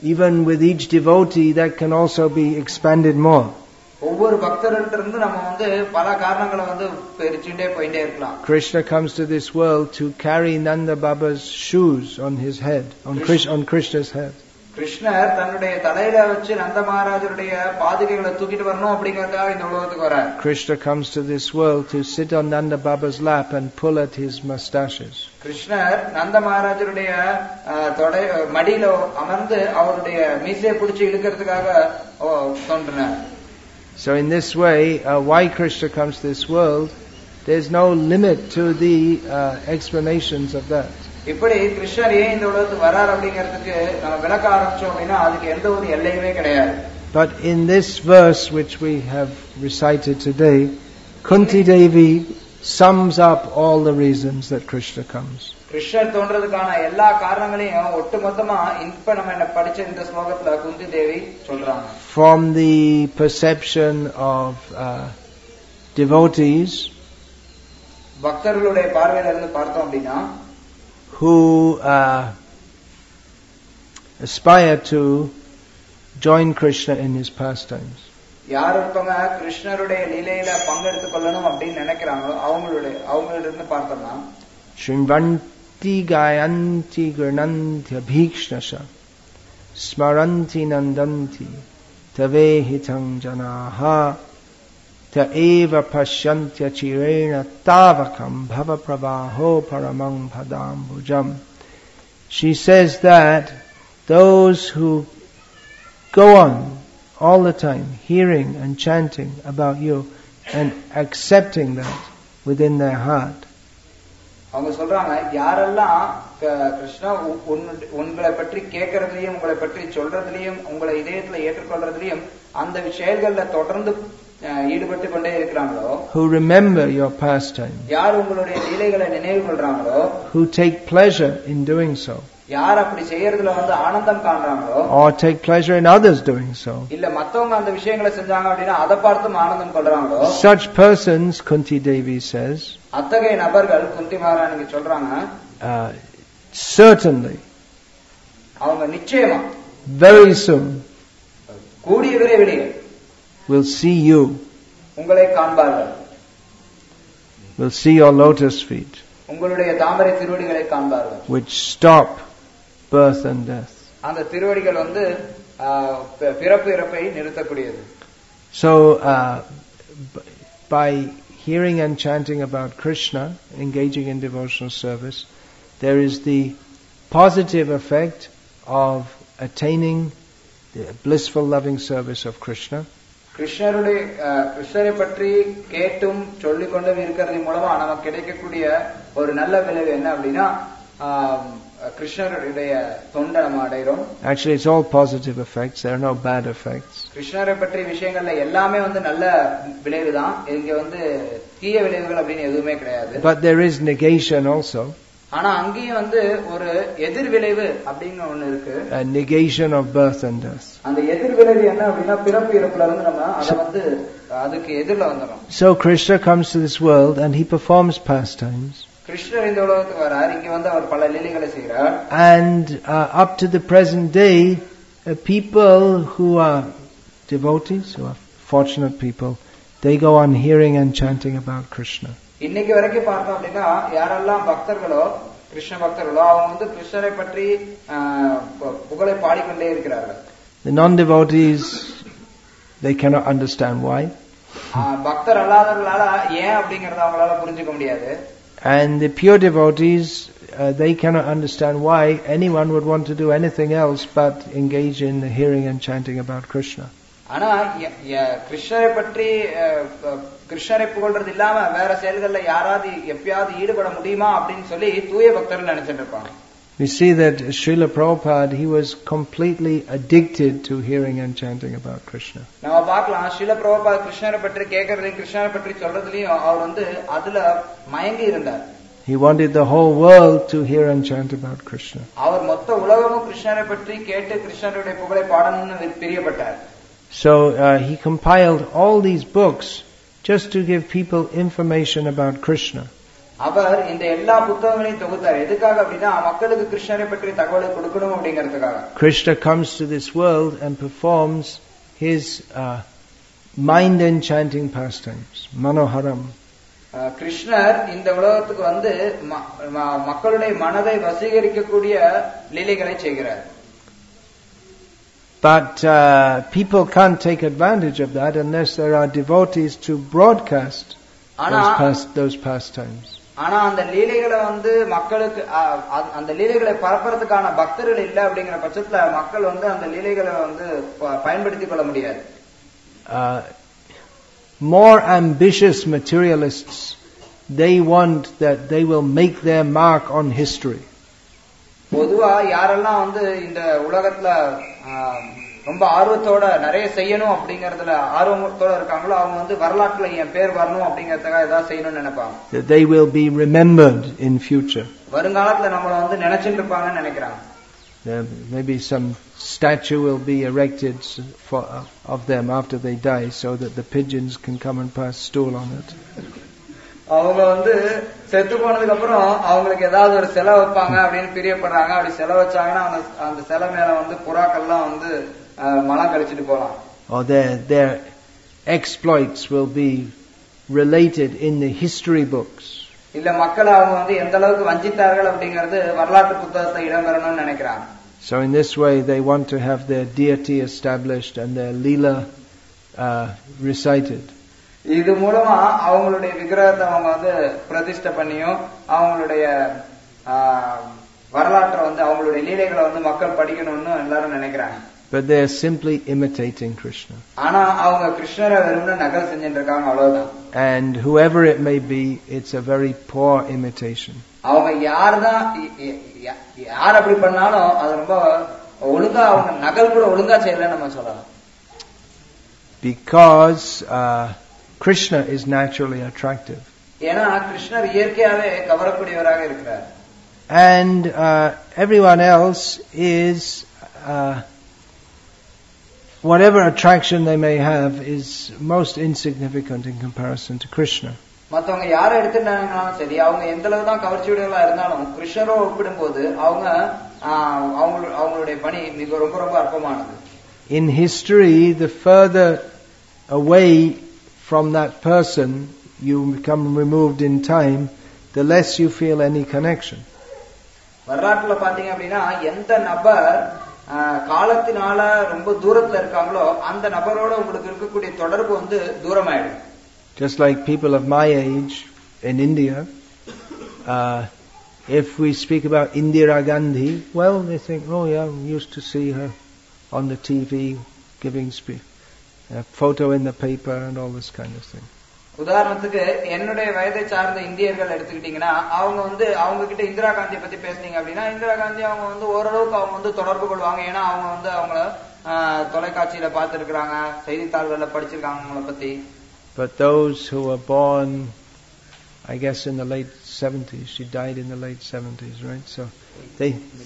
even with each devotee, that can also be expanded more. ஒவ்வொரு பக்தர்கிட்ட இருந்து நம்ம வந்து பல காரணங்களை வந்து பெருச்சுட்டே போயிட்டே இருக்கலாம். Krishna comes to this world to carry Nanda Baba's shoes on his head, on Krishna, on Krishna's head. கிருஷ்ணர் தன்னுடைய தலையில வச்சு நந்த மகாராஜருடைய பாதுகைகளை தூக்கிட்டு வரணும் அப்படிங்கறதுக்காக இந்த உலகத்துக்கு வரார். Krishna comes to this world to sit on Nanda Baba's lap and pull at his mustaches. கிருஷ்ணர் நந்த மகாராஜருடைய தொடை மடியில அமர்ந்து அவருடைய மீசையை பிடிச்சு இழுக்கிறதுக்காக தோன்றினார். So in this way, uh, why Krishna comes to this world, there's no limit to the uh, explanations of that. இப்படி கிருஷ்ணர் ஏன் இந்த உலகத்துக்கு வரார் அப்படிங்கிறதுக்கு நம்ம விளக்க ஆரம்பிச்சோம் அப்படின்னா அதுக்கு எந்த ஒரு எல்லையுமே கிடையாது. But in this verse which we have recited today, Kunti Devi sums up all the reasons that Krishna comes. கிருஷ்ணர் தோன்றதுக்கான எல்லா காரணங்களையும் ஒட்டுமொத்தமா இப்ப நம்ம என்ன படிச்ச இந்த ஸ்லோகத்துல குந்தி தேவி சொல்றாங்க. From the perception of uh, devotees, பக்தர்களுடைய பார்வையில இருந்து பார்த்தோம் அப்படின்னா, who uh, aspire to join Krishna in his pastimes. யார் ஒருத்தவங்க கிருஷ்ணருடைய லீலையில பங்கெடுத்துக் கொள்ளணும் அப்படின்னு நினைக்கிறாங்களோ அவங்களுடைய அவங்கள்ட்ட இருந்து பார்த்தோம்னா, Shrinvanti gayanti gurnanti abhikshnasha smaranti nandanti tavehitam janaha ta eva pashyantya chirena tavakam bhava pravaho paramang padam bhujam. She says that those who go on all the time hearing and chanting about you and accepting that within their heart, அவங்க சொல்றாங்க யாரெல்லாம் கிருஷ்ணா உங்களை பற்றி கேட்கறதுலயும் உங்களை பற்றி சொல்றதுலயும் உங்களை இதயத்துல ஏற்றுக்கொள்றதுலயும் அந்த செயல்கள்ல தொடர்ந்து ஈடுபட்டு கொண்டே இருக்கிறாங்களோ, who remember your pastime, யார் உங்களுடைய லீலைகளை நினைவு கொள்றாங்களோ, who take pleasure in doing so, யார் அப்படி செய்யறதுல வந்து ஆனந்தம் காண்றாங்களோ, or take pleasure in others doing so, இல்ல மத்தவங்க அந்த விஷயங்களை செஞ்சாங்க அப்படின்னா அதை பார்த்தும் ஆனந்தம் கொள்றாங்களோ, such persons, Kunti Devi says, அத்தகைய நபர்கள் குந்தி மகாராணிக்கு சொல்றாங்க, uh, certainly, அவங்க நிச்சயமா, very soon, கூடிய விரைவிலேயே will see you, உங்களை காண்பார்கள், will see your lotus feet, உங்களுடைய தாமரை திருவடிகளை காண்பார்கள், which stop birth and death. அந்த திருவடிகள் வந்து பிறப்பு இறப்பை நிறுத்தக்கூடியது. So uh, by hearing and chanting about Krishna, engaging in devotional service, there is the positive effect of attaining the blissful loving service of Krishna. கிருஷ்ணருடைய கிருஷ்ணரை பற்றி கேட்டும் சொல்லிக் கொண்டும் இருக்கிறது மூலமா நமக்கு கிடைக்கக்கூடிய ஒரு நல்ல விளைவு என்ன அப்படின்னா கிருஷ்ணருடைய தொண்டை நம்ம அடைகிறோம். Actually, it's all positive effects. There are no bad effects. கிருஷ்ணரை பற்றி விஷயங்கள்ல எல்லாமே வந்து நல்ல விளைவு தான். இங்க வந்து தீய விளைவுகள் அப்படின்னு எதுவுமே கிடையாது. But there is negation also. ஆனா அங்கேயும் வந்து ஒரு எதிர் விளைவு அப்படின்னு ஒண்ணு இருக்கு. A negation of birth and death. அந்த எதிர் விளைவு என்ன அப்படின்னா பிறப்பு இறப்புல இருந்து நம்ம அதை வந்து அதுக்கு எதிரில வந்துடும். So Krishna comes to this world and he performs pastimes. கிருஷ்ணர் இந்த உலகத்துக்கு வரார், இங்க வந்து அவர் பல லீலைகளை செய்கிறார். And uh, up to the present day, uh, people who are devotees, who are fortunate people, they go on hearing and chanting about Krishna. இன்னைக்கு வரைக்கும் பார்த்தோம் அப்படின்னா யாரெல்லாம் பக்தர்களோ கிருஷ்ண பக்தர்களோ அவங்க வந்து கிருஷ்ணரை பற்றி புகழை பாடிக்கொண்டே இருக்கிறார்கள். The non-devotees, they cannot understand why. பக்தர் அல்லாதவர்களால ஏன் அப்படிங்கறத அவங்களால புரிஞ்சுக்க முடியாது. And the pure devotees, uh, they cannot understand why anyone would want to do anything else but engage in the hearing and chanting about Krishna. ஆனா கிருஷ்ணரை பற்றி கிருஷ்ணரை புகழ்றது இல்லாம வேற செயல்கள்ல யாராவது எப்பயாவது ஈடுபட முடியுமா அப்படின்னு சொல்லி தூய பக்தர்கள் நினைச்சிட்டு இருப்பாங்க. We see that Srila Prabhupada, he was completely addicted to hearing and chanting about Krishna. நாம பார்க்கலாம் ஸ்ரீல பிரபுபாத் கிருஷ்ணரை பற்றி கேட்கறதையும் கிருஷ்ணரை பற்றி சொல்றதுலயும் அவர் வந்து அதுல மயங்கி இருந்தார். He wanted the whole world to hear and chant about Krishna. அவர் மொத்த உலகமும் கிருஷ்ணரை பற்றி கேட்டு கிருஷ்ணருடைய புகழை பாடணும்னு பிரியப்பட்டார். So uh, he compiled all these books just to give people information about Krishna. அவர் இந்த எல்லா புத்தகங்களையும் தொகுத்தார். எதுக்காக அப்படின்னா மக்களுக்கு கிருஷ்ணரை பற்றி தகவலை கொடுக்கணும் அப்படிங்கிறதுக்காக. Krishna comes to this world and performs his uh, mind enchanting pastimes, Manoharam. கிருஷ்ணர் இந்த உலகத்துக்கு வந்து மக்களுடைய மனதை வசீகரிக்கக்கூடிய லீலைகளை செய்கிறார். But uh, people can't take advantage of that unless there are devotees to broadcast those, past, those pastimes. ஆனா அந்த லீலைகளை வந்து மக்களுக்கு அந்த லீலைகளை பரப்புறதுக்கான பக்தர்கள் இல்ல அப்படிங்கிற பட்சத்துல மக்கள் வந்து அந்த லீலைகளை வந்து பயன்படுத்திக் கொள்ள முடியாது. Uh, more ambitious materialists, they want that they will make their mark on history. பொதுவா யாரெல்லாம் வந்து இந்த உலகத்துல ரொம்ப ஆர்வத்தோட நிறைய செய்யணும் அப்படிங்கறதுல ஆர்வத்தோட இருக்காங்களோ அவங்க வந்து வரலாற்றுல என் பேர் வரணும் அப்படிங்கறதுக்காக ஏதாவது செய்யணும்னு நினைப்பாங்க. That they will be remembered in future. வருங்காலத்துல நம்மள வந்து நினைச்சிட்டு இருப்பாங்கன்னு நினைக்கிறாங்க. There maybe some statue will be erected for, of them after they die, so that the pigeons can come and pass stool on it. அவங்க வந்து செத்து போனதுக்கு அப்புறம் அவங்களுக்கு ஏதாவது ஒரு சிலை வைப்பாங்க அப்படின்னு பிரியப்படுறாங்க. அப்படி சிலை வச்சாங்கன்னா அந்த சிலை மேல வந்து புறாக்கள்லாம் வந்து மலம் கழிச்சிட்டு போலாம். Or their their exploits will be related in the history books. இல்ல மக்கள் அவங்க வந்து எந்த அளவுக்கு வஞ்சித்தார்கள் அப்படிங்கிறது வரலாற்று புத்தகத்துல இடம்பெறணும்னு நினைக்கிறாங்க. So in this way they want to have their deity established and their leela uh, recited. இது மூலமா அவங்களுடைய விக்கிரகத்தை அவங்க வந்து பிரதிஷ்டை பண்ணியும் அவங்களுடைய வரலாற்றை வந்து அவங்களுடைய லீலைகளை வந்து மக்கள் படிக்கணும்னு எல்லாரும் நினைக்கிறாங்க. But they are simply imitating Krishna. ஆனா அவங்க கிருஷ்ணரை வெறுமனே நகல் செஞ்சிட்டு இருக்காங்க, அவ்வளவுதான். And whoever it may be, it's a very poor imitation. அவங்க யார்தான் யார் அப்படி பண்ணாலும் அது ரொம்ப ஒழுங்கா அவங்க நகல் கூட ஒழுங்கா செய்யல நம்ம சொல்லலாம். Because uh, Krishna is naturally attractive. ஏன்னா கிருஷ்ணர் இயற்கையாவே கவரக்கூடியவராக இருக்கிறார். And uh, everyone else is uh, whatever attraction they may have is most insignificant in comparison to Krishna. மத்தவங்க யாரை எடுத்துட்டாங்கனாலும் சரி, அவங்க எந்த அளவு தான் கவர்ச்சியுடையவர்களா இருந்தாலும் கிருஷ்ணரோடு ஒப்பிடும்போது அவங்க அவங்களுடைய பணி மிக ரொம்ப ரொம்ப அற்பமானது. In history, the further away from that person you become removed in time, the less you feel any connection. வரலாற்றுல பாத்தீங்க அப்படின்னா எந்த நபர் காலத்தினால ரொம்ப தூரத்துல இருக்காங்களோ அந்த நபரோட உங்களுக்கு இருக்கக்கூடிய தொடர்பு வந்து தூரமாயிடும். Just like people of my age in India, uh, if we speak about Indira Gandhi, well, they think, oh yeah, we used to see her on the T V giving speech, a photo in the paper and all this kind of thing. உதாரணத்துக்கு என்னுடைய வயதை சார்ந்த இந்தியர்கள் எடுத்துக்கிட்டீங்கன்னா அவங்க வந்து அவங்க கிட்ட இந்திரா காந்தியை பத்தி பேசுனீங்க அப்படின்னா இந்திரா காந்தி அவங்க வந்து ஓரளவுக்கு அவங்க வந்து தொடர்பு கொள்வாங்க. ஏன்னா அவங்க வந்து அவங்கள தொலைக்காட்சியில பார்த்திருக்கிறாங்க, செய்தித்தாள்கள்ல படிச்சிருக்காங்க அவங்கள பத்தி. But those who were born, I guess in the late seventies, she died in the late seventies, right? So they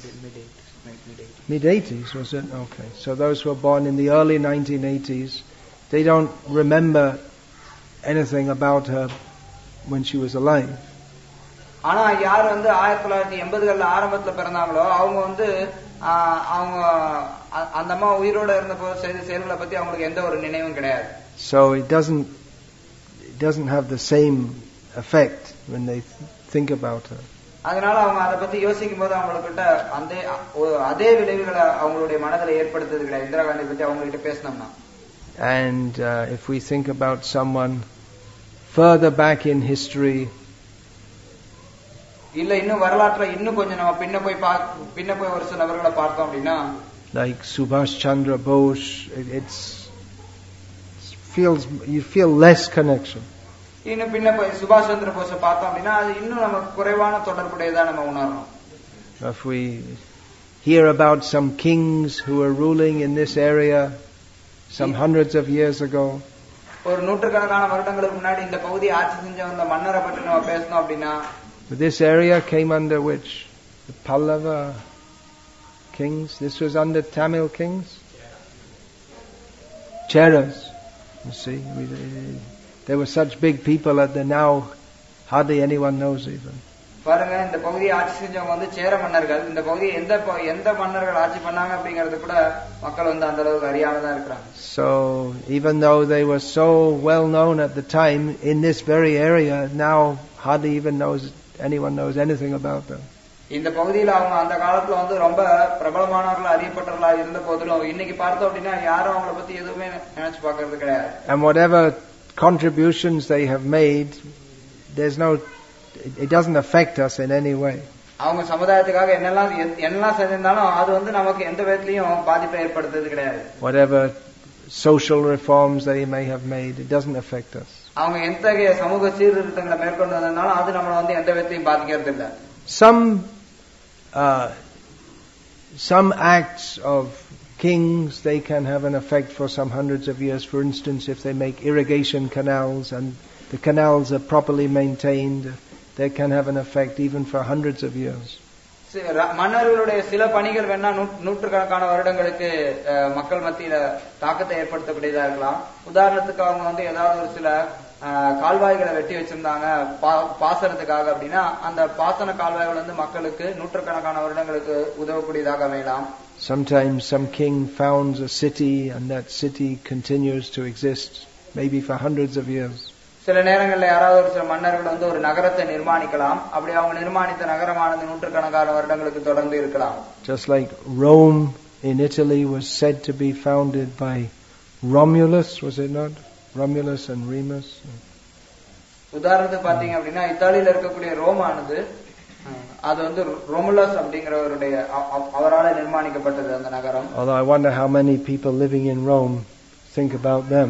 mid eighties, was it? Okay. So those who were born in the early nineteen eighties, they don't remember anything about her when she was alive. ஆனா யார் வந்து ஆயிரத்தி தொள்ளாயிரத்தி எண்பதுகள்ல ஆரம்பத்துல பிறந்தாங்களோ அவங்க வந்து அவங்க அந்த அம்மா உயிரோட இருந்தப்போ செய்த செயல்களை பத்தி அவங்களுக்கு எந்த ஒரு நினைவும் கிடையாது. So it doesn't it doesn't have the same effect when they think about her. அதனால அவங்க அதை பத்தி யோசிக்கும் போது அவங்ககிட்ட அந்த அதே விளைவுகளை அவங்களுடைய மனதில் ஏற்படுத்துறது கிடையாது. இந்திரா காந்தி பத்தி அவங்க கிட்ட பேசினோம்னா. And uh, if we think about someone further back in history, இல்ல இன்னும் வரலாற்றுல இன்னும் கொஞ்சம் நம்ம பின்ன போய் பின்ன போய் ஒரு சில நபர்களை பார்த்தோம் அப்படின்னா like Subhash Chandra Bose, it, it's feels you feel less connection. இன்னும் பின்ன போய் சுபாஷ் சந்திர போஸை பார்த்தோம் அப்படின்னா அது இன்னும் நமக்கு குறைவான தொடர்புடையதா நம்ம உணர்றோம். If we hear about some kings who were ruling in this area some hundreds of years ago, ஒரு நூற்றுக்கணக்கான வருடங்களுக்கு முன்னாடி இந்த பகுதியை ஆட்சி செஞ்ச அந்த மன்னரை பற்றி நம்ம பேசணும் அப்படின்னா this area came under which? The Pallava kings. This was under Tamil kings. Cheras. You see, we, there were such big people that they're now hardly anyone knows even. பாருங்க, இந்த பகுதியை ஆட்சி செஞ்சவங்க வந்து சேர மன்னர்கள். இந்த பகுதியை எந்த எந்த மன்னர்கள் ஆட்சி பண்ணாங்க அப்படிங்கறது கூட மக்கள் வந்து அந்த அளவுக்கு அறியாமதான் இருக்கிறாங்க. So even though they were so well known at the time in this very area, now hardly even knows anyone knows anything about them. இந்த பகுதியில அவங்க அந்த காலத்துல வந்து ரொம்ப பிரபலமானவர்களா அறியப்பட்டவர்களா இருந்த போதிலும் இன்னைக்கு பார்த்தோம் அப்படின்னா யாரும் அவங்கள பத்தி எதுவுமே நினைச்சு பார்க்கறது கிடையாது. And whatever contributions they have made, there's no, it doesn't affect us in any way. அவங்க சமுதாயத்துக்காக என்னெல்லாம் என்னெல்லாம் செஞ்சிருந்தாலும் அது வந்து நமக்கு எந்த விதத்திலையும் பாதிப்பை ஏற்படுத்துறது கிடையாது. Whatever social reforms they may have made, it doesn't affect us. அவங்க எத்தகைய சமூக சீர்திருத்தங்களை மேற்கொண்டு வந்தாலும் அது நம்மளை வந்து எந்த விதத்திலையும் பாதிக்கிறது இல்லை. Some uh, some acts of kings, they can have an effect for some hundreds of years. For instance, if they make irrigation canals and the canals are properly maintained, they can have an effect even for hundreds of years. மன்னர்களுடைய சில பணிகள் வேணா நூற்றுக்கணக்கான வருடங்களுக்கு மக்கள் மத்தியில தாக்கத்தை ஏற்படுத்தக்கூடியதா இருக்கலாம். உதாரணத்துக்கு அவங்க வந்து ஏதாவது ஒரு சில கால்வாய்களை வெட்டி வச்சிருந்தாங்க பாசனத்துக்காக அப்படின்னா அந்த பாசன கால்வாய்கள் வந்து மக்களுக்கு நூற்றுக்கணக்கான வருடங்களுக்கு உதவக்கூடியதாக அமையலாம். Sometimes some king founds a city and that city continues to exist maybe for hundreds of years. சில நேரங்களில் யாராவது ஒரு சில மன்னர்கள் வந்து ஒரு நகரத்தை நிர்மாணிக்கலாம். அப்படி அவங்க நிர்மாணித்த நகரமானது நூற்றுக்கணக்கான வருடங்களுக்கு தொடர்ந்து இருக்கலாம். Just like Rome in Italy was said to be founded by Romulus, was it not? Romulus and Remus. உதாரணத்துக்கு பாத்தீங்க அப்படின்னா இத்தாலியில இருக்கக்கூடிய ரோமானது அது வந்து ரோமுலஸ் அப்படிங்கிறவருடைய அவரால் நிர்மாணிக்கப்பட்டது அந்த நகரம். Although I wonder how many people living in Rome think about them.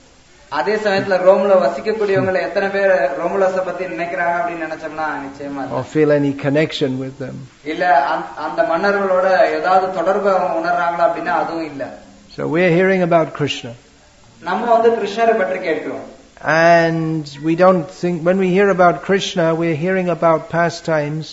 அதே சமயத்துல ரோம்ல வசிக்கக்கூடியவங்க எத்தனை பேர் ரோமுலஸ பத்தி நினைக்கிறாங்க அப்படின்னு நினைச்சோம்னா நிச்சயமா or feel any connection with them. இல்ல அந்த மன்னர்களோட ஏதாவது தொடர்பு அவங்க உணர்றாங்களா அப்படின்னா அதுவும் இல்ல. So we are hearing about Krishna. நம்ம வந்து கிருஷ்ணரை பற்றி கேட்கிறோம். And we don't think, when we hear about Krishna, we're hearing about pastimes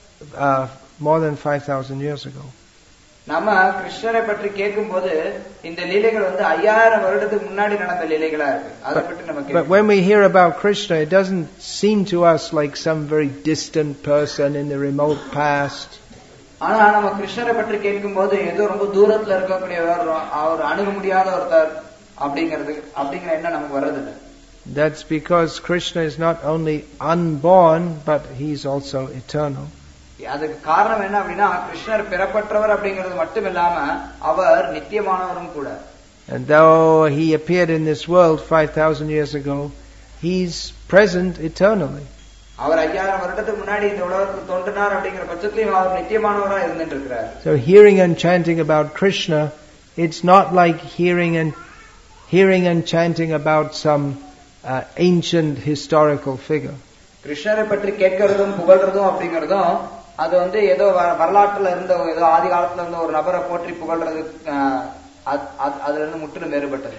uh, more than five thousand years ago. நம்ம கிருஷ்ணரை பற்றி கேட்கும்போது இந்த லீலைகள் வந்து ஐயாயிரம் வருடத்துக்கு முன்னாடி நடந்த லீலைகளா இருக்கு. அதை பற்றி நம்ம கேட்கிறோம். But when we hear about Krishna, it doesn't seem to us like some very distant person in the remote past. ஆனா நம்ம கிருஷ்ணரை பற்றி கேட்கும்போது ஏதோ ரொம்ப தூரத்துல இருக்கக்கூடிய அவர் அணுக முடியாத ஒருத்தர் அப்படிங்கிறது அப்படிங்கிற எண்ணம் நமக்கு வர்றதில்லை. That's because Krishna is not only unborn, but he is also eternal. அதுக்கு காரணம் என்ன அப்படின்னா கிருஷ்ணர் பிறப்பற்றவர் அப்படிங்கிறது மட்டும் இல்லாம அவர் நித்தியமானவரும் கூட. And though he appeared in this world five thousand years ago, he is present eternally. அவர் ஐயாயிரம் வருடத்துக்கு முன்னாடி இந்த உலகத்துக்கு தோன்றினார் அப்படிங்கிற பட்சத்திலும் அவர் நித்தியமானவராக இருந்துட்டு இருக்கிறார். So hearing and chanting about Krishna, it's not like hearing and hearing and chanting about some uh, ancient historical figure. கிருஷ்ணரை பற்றி கேட்கிறதும் புகழ்றதும் அப்படிங்கறதும் அது வந்து ஏதோ வரலாற்றுல இருந்த ஏதோ ஆதி காலத்துல இருந்த ஒரு நபரை போற்றி புகழ்றது அதுல இருந்து முற்றிலும் வேறுபட்டது.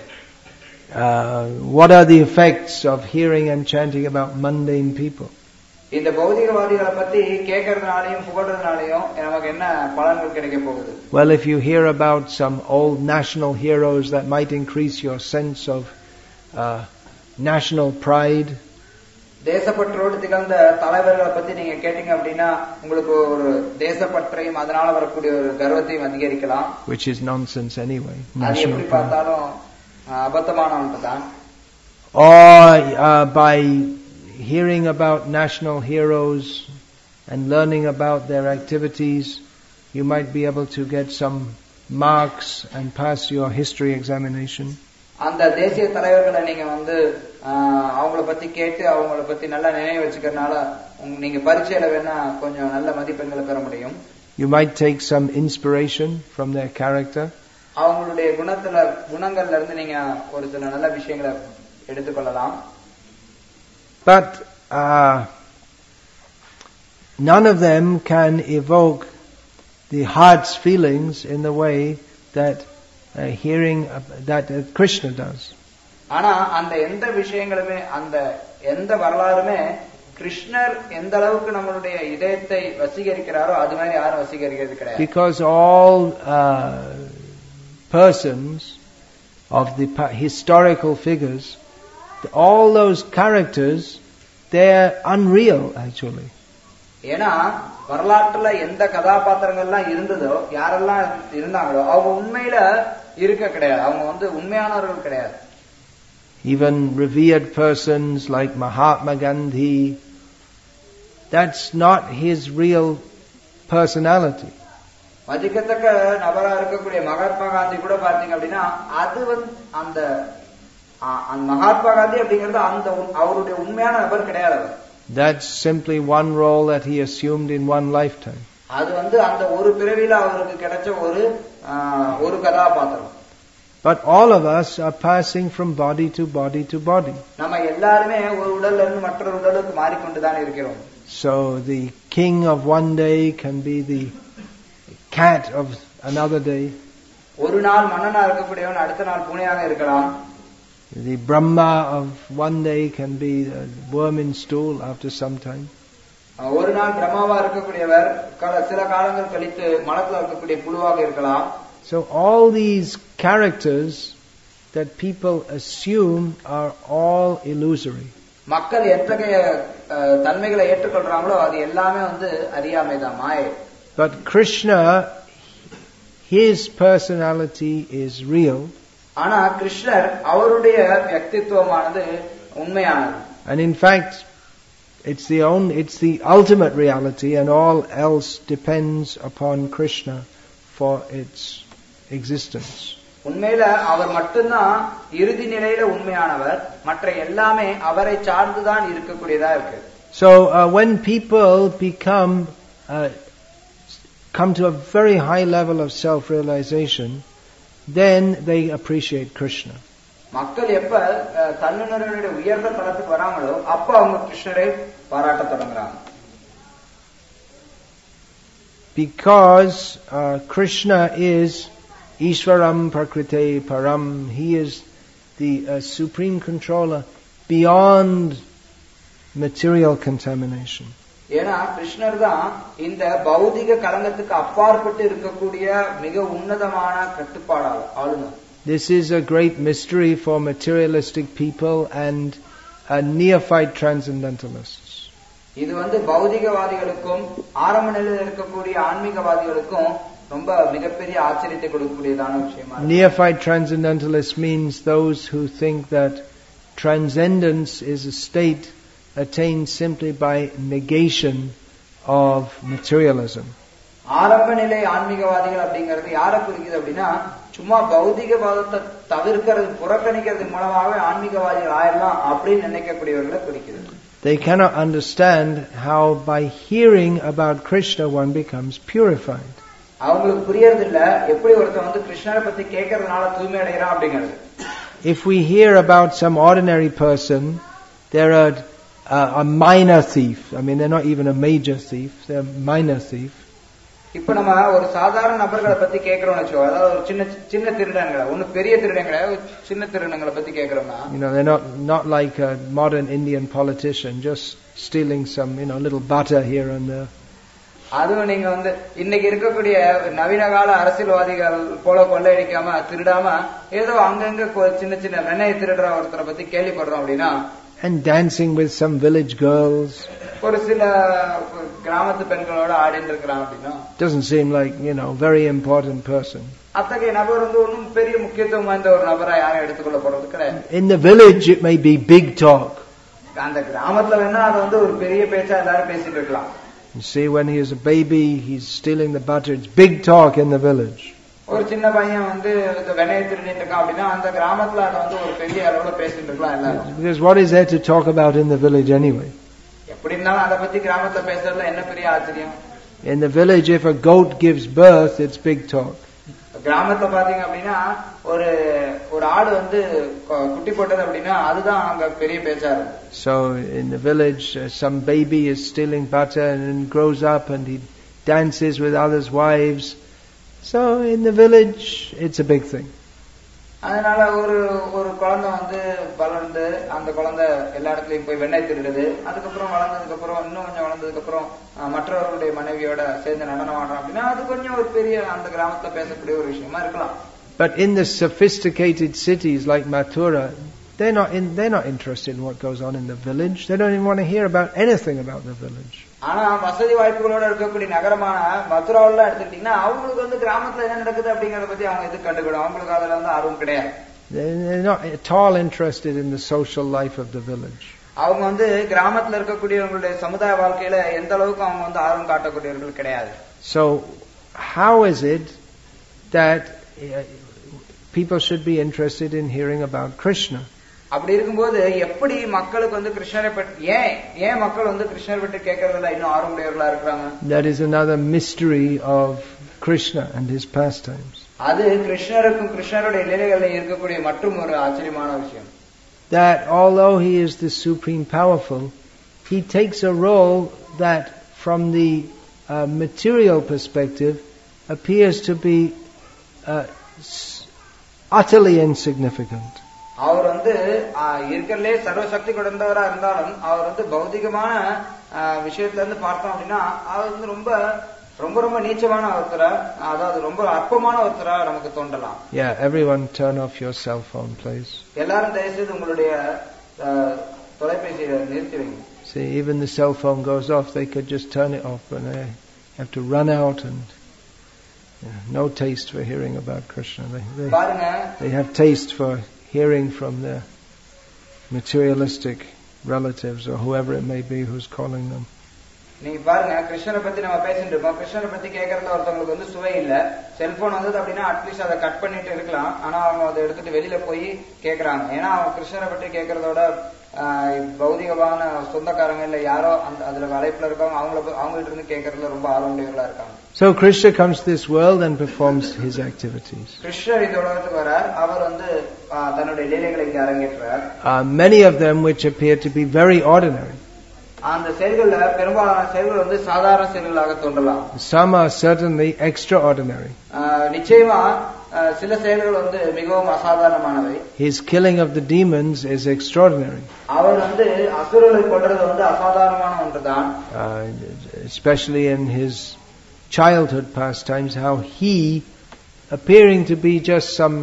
What are the effects of hearing and chanting about mundane people? இந்த பௌதிகவாதிகளை பத்தி கேட்கறதுனாலையும் புகழ்றதுனாலையும் நமக்கு என்ன பலன்கள் கிடைக்க போகுது? Well, if you hear about some old national heroes, that might increase your sense of uh, national pride. தேசப்பற்றோடு திகழ்ந்த தலைவர்களை பத்தி நீங்க கேட்டீங்க அப்படின்னா உங்களுக்கு ஒரு தேசப்பற்றையும் அதனால வரக்கூடிய ஒரு கர்வத்தையும் அதிகரிக்கலாம். Which is nonsense anyway. அது எப்படி பார்த்தாலும் அபத்தமான ஒன்றுதான். Or uh, by hearing about national heroes and learning about their activities, you might be able to get some marks and pass your history examination. அந்த தேசிய தலைவர்களை நீங்க வந்து அவங்கள பத்தி கேட்டு அவங்கள பத்தி நல்லா நினைவு வச்சுக்கிறதுனால நீங்க பரீட்சையில வேணா கொஞ்சம் நல்ல மதிப்பெண்களை பெற முடியும். You might take some inspiration from their character. அவங்களுடைய குணத்துல குணங்கள்ல இருந்து நீங்க ஒரு சில நல்ல விஷயங்களை எடுத்துக்கொள்ளலாம். But uh, none of them can evoke the heart's feelings in the way that uh, hearing uh, that uh, Krishna does. ஆனா அந்த எந்த விஷயங்களுமே அந்த எந்த வரலாறுமே கிருஷ்ணர் எந்த அளவுக்கு நம்மளுடைய இதயத்தை வசீகரிக்கிறாரோ அது மாதிரி யாரும் வசீகரிக்கிறது கிடையாது. Because all uh, persons of the historical figures, all those characters they're unreal actually. ஏன்னா வரலாற்றுல எந்த கதாபாத்திரங்கள்லாம் இருந்ததோ யாரெல்லாம் இருந்தாங்களோ அவங்க உண்மையில இருக்க கிடையாது. அவங்க வந்து உண்மையானவர்கள் கிடையாது. Even revered persons like Mahatma Gandhi, that's not his real personality. மதிக்கத்தக்க நபரா இருக்கக்கூடிய மகாத்மா காந்தி கூட பார்த்தீங்க அப்படின்னா அது வந்து அந்த மகாத்மா காந்தி அப்படிங்கிறது அந்த அவருடைய உண்மையான நபர் கிடையாது. That's simply one role that he assumed in one lifetime. அது வந்து அந்த ஒரு பிறவியில அவருக்கு கிடைச்ச ஒரு ஒரு கதாபாத்திரம். But all of us are passing from body to body to body. நம்ம எல்லாரும் ஒரு உடல்ல இருந்து மற்றொரு உடலுக்கு மாறிக்கொண்டு தான் இருக்கிறோம். So the king of one day can be the cat of another day. ஒரு நாள் மன்னனா இருக்கக்கூடியவன் அடுத்த நாள் பூனையாக இருக்கலாம். The Brahma of one day can be a worm in stool after some time. ஒரு நாள் பிரம்மாவா இருக்கக்கூடியவர் சில காலங்கள் கழித்து மலத்துல இருக்கக்கூடிய புழுவாக இருக்கலாம். So all these characters that people assume are all illusory. மக்கள் எத்தகைய தன்மைகளை ஏற்றுக்கொள்றாங்களோ அது எல்லாமே வந்து அறியாமைதான், மாயை. But Krishna, his personality is real. ஆனா கிருஷ்ணர் அவருடைய வியக்தித்துவமானது உண்மையானது. And in fact, it's the only, it's the ultimate reality, and all else depends upon Krishna for its existence. உண்மையில அவர் மட்டும்தான் இறுதி நிலையில உண்மையானவர், மற்ற எல்லாமே அவரை சார்ந்துதான் இருக்கக்கூடியதா இருக்கு. So uh, when people become uh, come to a very high level of self-realization, then they appreciate Krishna. மக்கள் எப்ப தன்னுணர்வுடைய உயர்ந்த தளத்துக்கு வராங்களோ அப்ப அவங்க கிருஷ்ணரை பாராட்ட தொடங்குறாங்க. Because uh, Krishna is Ishvaram Prakrite Param, he is the uh, supreme controller beyond material contamination. ஏன்னா கிருஷ்ணர் தான் இந்த பௌதிக கலங்கத்துக்கு அப்பாற்பட்டு இருக்கக்கூடிய மிக உன்னதமான கட்டுப்பாடாளர், ஆளுநர். This is a great mystery for materialistic people and uh, neophyte transcendentalists. இது வந்து பௌதிகவாதிகளுக்கும் ஆரம்ப நிலையில் இருக்கக்கூடிய ஆன்மீகவாதிகளுக்கும் ரொம்ப மிகப்பெரிய ஆச்சரியத்தை கொடுக்கக்கூடியதான விஷயமா. Neophyte transcendentalists means those who think that transcendence is a state attained simply by negation of materialism. ஆரம்ப நிலை ஆன்மீகவாதிகள் அப்படிங்கிறது யாரை குறிக்குது அப்படின்னா சும்மா பௌதிகவாதத்தை தவிர்க்கிறது புறக்கணிக்கிறது மூலமாகவே ஆன்மீகவாதிகள் ஆயிரலாம் அப்படின்னு நினைக்கக்கூடியவர்களை குறிக்குது. They cannot understand how by hearing about Krishna one becomes purified. அவங்களுக்கு புரியறது இல்ல எப்படி ஒருத்தன் வந்து கிருஷ்ணரை பத்தி கேட்கறதுனால தூய்மை அடைகிறான் அப்படிங்கிறது. If we hear about some ordinary person, they're a, a, a minor thief. I mean, they're not even a major thief. They're a minor thief. இப்ப நம்ம ஒரு சாதாரண நபர்களை பத்தி கேட்கிறோம்னு வச்சோ, அதாவது ஒரு சின்ன சின்ன திருடங்களை, ஒன்னு பெரிய திருடங்களை, சின்ன திருடங்களை பத்தி கேட்கிறோம்னா, you know, they're not not like a modern Indian politician just stealing some, you know, little butter here and there. அதுவும் நீங்க வந்து இன்னைக்கு இருக்கக்கூடிய நவீன கால அரசியல்வாதிகள் போல கொள்ளையடிக்காம திருடாம ஏதோ அங்கங்க சின்ன சின்ன வெண்ணெய் திருடுற ஒருத்தரை பத்தி கேள்விப்படுறோம் அப்படின்னா, and dancing with some village girls, ஒரு சில கிராமத்து பெண்களோட ஆடிட்டு இருக்கிறான் அப்படின்னா, doesn't seem like, you know, very important person. அத்தகைய நபர் வந்து ஒன்னும் பெரிய முக்கியத்துவம் வாய்ந்த ஒரு நபரா யாரும் எடுத்துக்கொள்ள போறது கிடையாது. In the village it may be big talk. அந்த கிராமத்துல வேணா அது வந்து ஒரு பெரிய பேச்சா எல்லாரும் பேசிட்டு இருக்கலாம். You see, when he is a baby, he's stealing the butter. It's big talk in the village. ஒரு சின்ன பையன் வந்து வெண்ணெய் திருடிட்டு இருக்கான் அப்படின்னா அந்த கிராமத்துல அது வந்து ஒரு பெரிய அளவுல பேசிட்டு இருக்கலாம் எல்லாரும். Because what is there to talk about in the village anyway? எப்படி இருந்தாலும் அதை பத்தி கிராமத்துல பேசுறதுல என்ன பெரிய ஆச்சரியம்? In the village, if a goat gives birth, it's big talk. கிராமத்துல பாத்தீங்க அப்படின்னா ஒரு ஒரு ஆடு வந்து குட்டி போட்டது அப்படின்னா அதுதான் அங்க பெரிய பேச்சா இருக்கும். So in the village, uh, some baby is stealing butter and then grows up and he dances with others' wives. So in the village, it's a big thing. அதனால ஒரு ஒரு குழந்தை வந்து வளர்ந்து அந்த குழந்தை எல்லா இடத்துலயும் போய் வெண்ணெய் திருடுது. அதுக்கப்புறம் வளர்ந்ததுக்கு அப்புறம் இன்னும் கொஞ்சம் வளர்ந்ததுக்கு அப்புறம் மற்றவர்களுடைய மனைவியோட சேர்ந்து நடனம் ஆடுறோம் அப்படின்னா அது கொஞ்சம் ஒரு பெரிய அந்த கிராமத்துல பேசக்கூடிய ஒரு விஷயமா இருக்கலாம். But in the sophisticated cities like Mathura, they're not in, they're not interested in what goes on in the village. They don't even want to hear about anything about the village. ஆனா வசதி வாய்ப்புகளோட இருக்கக்கூடிய நகரமான மதுராவுல எடுத்துக்கிட்டீங்கன்னா அவங்களுக்கு வந்து கிராமத்துல என்ன நடக்குது அப்படிங்கறத பத்தி அவங்க எது கண்டுக்கிடும், அவங்களுக்கு அதுல வந்து ஆர்வம் கிடையாது. They're not at all interested in the social life of the village. அவங்க வந்து கிராமத்துல இருக்கக்கூடியவங்களுடைய சமுதாய வாழ்க்கையில எந்த அளவுக்கு அவங்க வந்து ஆர்வம் காட்டக்கூடியவர்கள் கிடையாது. So how is it that uh, people should be interested in hearing about Krishna? அப்படி இருக்கும்போது எப்படி மக்களுக்கு வந்து கிருஷ்ணரை பற்றி ஏன் ஏன் மக்கள் வந்து கிருஷ்ணரை பற்றி கேட்கறதுல இன்னும் ஆர்வமுடையவர்களா இருக்கிறாங்க? That is another mystery of Krishna and his pastimes. அது கிருஷ்ணருக்கும் கிருஷ்ணருடைய லீலைகளில் இருக்கக்கூடிய மற்றும் ஒரு ஆச்சரியமான விஷயம். That although he is the supreme powerful, he takes a role that from the uh, material perspective appears to be uh, utterly insignificant. அவர் வந்து இருக்கிறதுலே சர்வசக்தி கொண்டவரா இருந்தாலும் அவர் வந்து பௌதிகமான விஷயத்துல இருந்து பார்த்தோம் அப்படின்னா அவர் வந்து ரொம்ப ரொம்ப ரொம்ப நீச்சமான ஒருத்தரா, அதாவது ரொம்ப அற்பமான ஒருத்தரா நமக்கு தோன்றலாம். Yeah, everyone turn off your cell phone, please. எல்லாரும் தயவுசெய்து உங்களுடைய தொலைபேசியை நிறுத்தி வைங்க. See, even the cell phone goes off, they could just turn it off, but they have to run out and you know, no taste for hearing about Krishna. They, they, they have taste for hearing from their materialistic relatives or whoever it may be who's calling them. நீங்க பாருங்க, கிருஷ்ணரை பத்தி நம்ம பேசிட்டு இருக்கோம். கிருஷ்ணரை பத்தி கேட்கறதுல ஒருத்தவங்களுக்கு வந்து சுவை இல்ல. செல்போன் வந்தது அப்படின்னா அட்லீஸ்ட் அதை கட் பண்ணிட்டு இருக்கலாம். ஆனா அவங்க அதை எடுத்துட்டு வெளியில போய் கேட்கறாங்க. ஏன்னா அவங்க கிருஷ்ணரை பற்றி கேட்கறதோட பௌதிகமான சொந்தக்காரங்க இல்ல யாரோ அந்த அதுல அழைப்புல இருக்கவங்க அவங்கள அவங்கள்ட்ட இருந்து கேட்கறதுல ரொம்ப ஆர்வமுடையவர்களா இருக்காங்க. So Krishna comes to this world and performs his activities. கிருஷ்ணர் இந்த உலகத்துக்கு வரார். அவர் வந்து தன்னுடைய லீலைகளை இங்க அரங்கேற்றார். Many of them which appear to be very ordinary. அந்த செயல்கள்ல பெரும்பாலான செயல்கள் வந்து சாதாரண செயல்களாக தோன்றலாம். Some are certainly extraordinary. நிச்சயமா சில செயல்கள் வந்து மிகவும் அசாதாரணமானவை. His killing of the demons is extraordinary. அவர் வந்து அசுரர்களை கொல்றது வந்து அசாதாரணமான ஒன்றுதான். Especially in his childhood pastimes, how he, appearing to be just some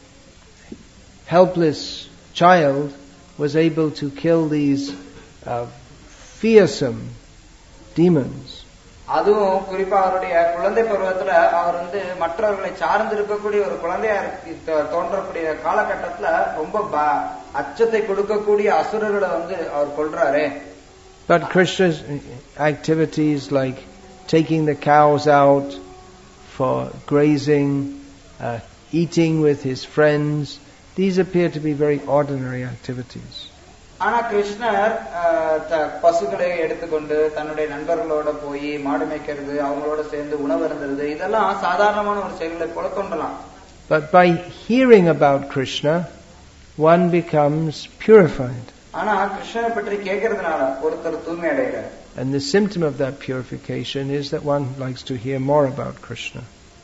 helpless child, was able to kill these uh, fearsome demons. அதுவும் குறிப்பா அவருடைய குழந்தை பருவத்துல அவர் வந்து மற்றவர்களை சார்ந்து இருக்கக்கூடிய ஒரு குழந்தையா தோன்றக்கூடிய காலகட்டத்துல ரொம்ப அச்சத்தை கொடுக்கக்கூடிய அசுரர்களை வந்து அவர் கொல்றாரு. But Krishna's activities like taking the cows out for grazing, uh, eating with his friends, these appear to be very ordinary activities. ஆனா கிருஷ்ணர் பசுக்களை எடுத்துக்கொண்டு தன்னுடைய நண்பர்களோட போய் மாடு மேய்க்கிறது, அவங்களோட சேர்ந்து உணவு இருந்தது, இதெல்லாம் சாதாரணமான ஒரு செயல்களை போல தோன்றலாம். But by hearing about Krishna, one becomes purified. ஆனா கிருஷ்ணரை பற்றி கேட்கறதுனால ஒருத்தர் தூய்மை அடைகிறார். And the symptom of that purification is that one likes to hear more about Krishna.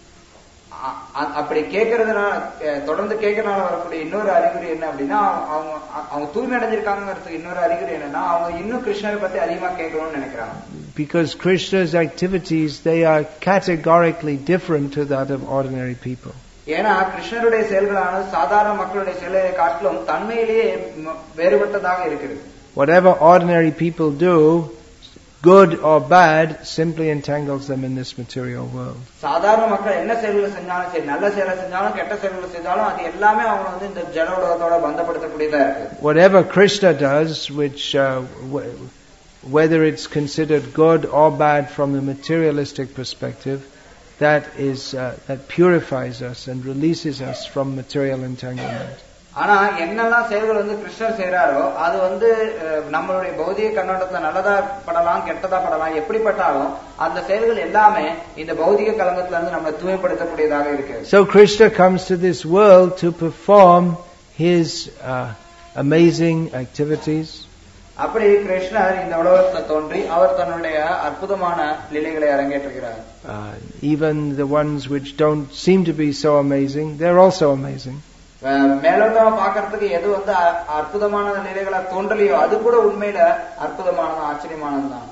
அப்படி கேட்கறதுனால தொடர்ந்து கேட்கறதுனால வரக்கூடிய இன்னொரு அறிகுறி என்ன அப்படின்னா அவங்க அவங்க தூய்மை அடைஞ்சிருக்காங்கிறதுக்கு இன்னொரு அறிகுறி என்னன்னா அவங்க இன்னும் கிருஷ்ணரை பத்தி அதிகமா கேட்கணும்னு நினைக்கிறாங்க. Because Krishna's activities, they are categorically different to that of ordinary people. ஏன்னா கிருஷ்ணருடைய செயல்களானது சாதாரண மக்களுடைய செயலை காட்டிலும் தன்மையிலேயே வேறுபட்டதாக இருக்கிறது. Whatever ordinary people do, good or bad, simply entangles them in this material world. சாதாரண மக்கள் என்ன செயல்களை செஞ்சாலும் சரி, நல்ல செயலை செஞ்சாலும் கெட்ட செயல்களை செஞ்சாலும் அது எல்லாமே அவங்க வந்து இந்த ஜட உலகத்தோட பந்தப்படுத்தக்கூடியதா இருக்கு. Whatever Krishna does, which uh, whether it's considered good or bad from the materialistic perspective, that is uh, that purifies us and releases us from material entanglement. ஆனா என்னெல்லாம் செயல்கள் வந்து கிருஷ்ணர் செய்யறாரோ அது வந்து நம்மளுடைய பௌதிக கண்ணோட்டத்துல நல்லதா படலாம் கெட்டதா படலாம், எப்படிப்பட்டாலும் அந்த செயல்கள் எல்லாமே இந்த பௌதிக கலங்கத்துல இருந்து நம்மளை தூய்மைப்படுத்தக்கூடியதாக இருக்கு. So Krishna comes to this world to perform his uh, amazing activities. அப்படி கிருஷ்ணர் இந்த உலகத்துல தோன்றி அவர் தன்னுடைய அற்புதமான லீலைகளை அரங்கேற்றுகிறார். Even the ones which don't seem to be so amazing, they're also amazing. மேலோட்டமா பாக்கிறதுக்கு எது வந்து அற்புதமான லீலைகளா தோன்றலையோ அது கூட உண்மையில அற்புதமானது ஆச்சரியமானதுதான்.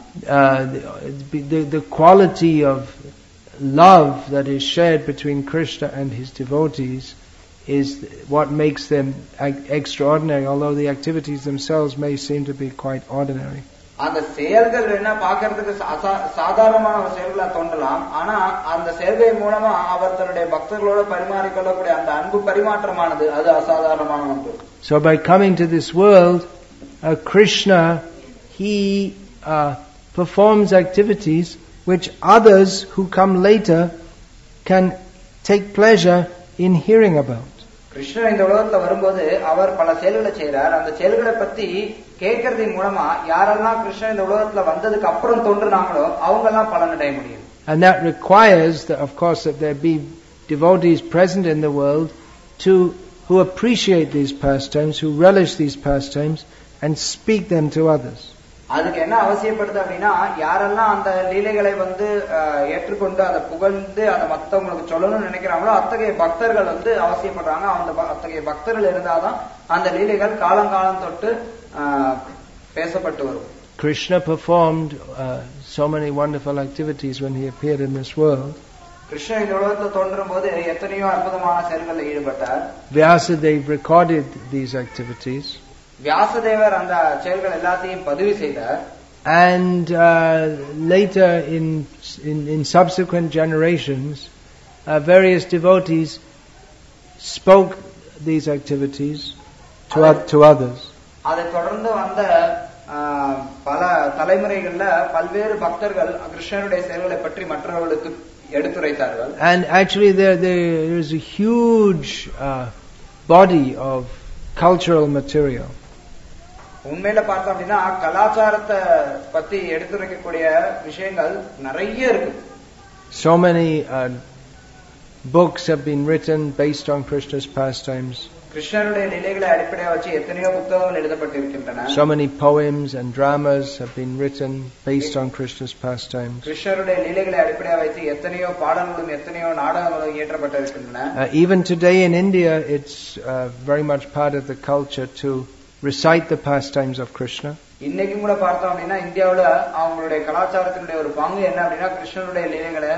The the quality of love that is shared between Krishna and his devotees is what makes them extraordinary, although the activities themselves may seem to be quite ordinary. அந்த செயல்கள் என்ன பார்க்கிறதுக்கு சாதாரணமான ஒரு செயல்களா தோன்றலாம், ஆனா அந்த செயல்கள் மூலமா அவர் தன்னுடைய பக்தர்களோட பரிமாறிக்கொள்ளக்கூடிய அந்த அன்பு பரிமாற்றமானது அது அசாதாரணமான ஒன்று. So by coming to this world, uh, Krishna, he uh, performs activities which others who come later can take pleasure in hearing about. கிருஷ்ணர் இந்த உலகத்துல வரும்போது அவர் பல செயல்களை செய்யறார். அந்த செயல்களை பத்தி கேட்கறது மூலமா யாரெல்லாம் கிருஷ்ணர் இந்த உலகத்துல வந்ததுக்கு அப்புறம் தோன்றுனாங்களோ அவங்க எல்லாம் பலனடைய முடியும். And that requires that, of course, that there be devotees present in the world to who appreciate these pastimes, who relish these pastimes, and speak them to others. அதுக்கு என்ன அவசியப்படுது அப்படின்னா, யாரெல்லாம் அந்த லீலைகளை வந்து ஏற்றுக்கொண்டு அதை புகழ்ந்து அதை மற்றவங்களுக்கு சொல்லணும்னு நினைக்கிறாங்களோ அத்தகைய பக்தர்கள் வந்து அவசியப்படுறாங்க. அந்த அத்தகைய பக்தர்கள் இருந்தாதான் அந்த லீலைகள் காலங்காலம் தொட்டு பேசப்பட்டு வரும். Krishna performed uh, so many wonderful activities when he appeared in this world. கிருஷ்ணர் இந்த உலகத்துல தோன்றும் போது எத்தனையோ அற்புதமான செயல்களில் ஈடுபட்டார். Vyasadeva recorded these activities. வியாசதேவர் அந்த செயல்கள் எல்லாத்தையும் பதிவு செய்தார். And uh, later in, in in subsequent generations, uh, various devotees spoke these activities to uh, to others. அதை தொடர்ந்து வந்த பல தலைமுறைகள்ல பல்வேறு பக்தர்கள் கிருஷ்ணருடைய செயல்களை பற்றி மற்றவர்களுக்கு எடுத்துரைத்தார்கள். And actually there there is a huge uh, body of cultural material. உண்மையில பார்த்தோம் அப்படின்னா கலாச்சாரத்தை பத்தி எடுத்துரைக்கக்கூடிய விஷயங்கள் நிறைய இருக்கு. So many uh, books have been written based on Krishna's pastimes. கிருஷ்ணருடைய லீலைகளை அடிப்படையாக வச்சு எத்தனையோ புத்தகங்கள் எழுதப்பட்டிருக்கின்றன. So many poems and dramas have been written based on Krishna's pastimes. கிருஷ்ணருடைய லீலைகளை அடிப்படையாக வைத்து எத்தனையோ பாடல்களும் எத்தனையோ நாடகங்களும் இயற்றப்பட்டிருக்கின்றன. Uh, even today in India, it's uh, very much part of the culture to recite the pastimes of Krishna. இன்னைக்கும் கூட பார்த்தோம் அப்படின்னா இந்தியாவுல அவங்களுடைய கலாச்சாரத்தினுடைய ஒரு பங்கு என்ன அப்படின்னா கிருஷ்ணருடைய லீலைகளை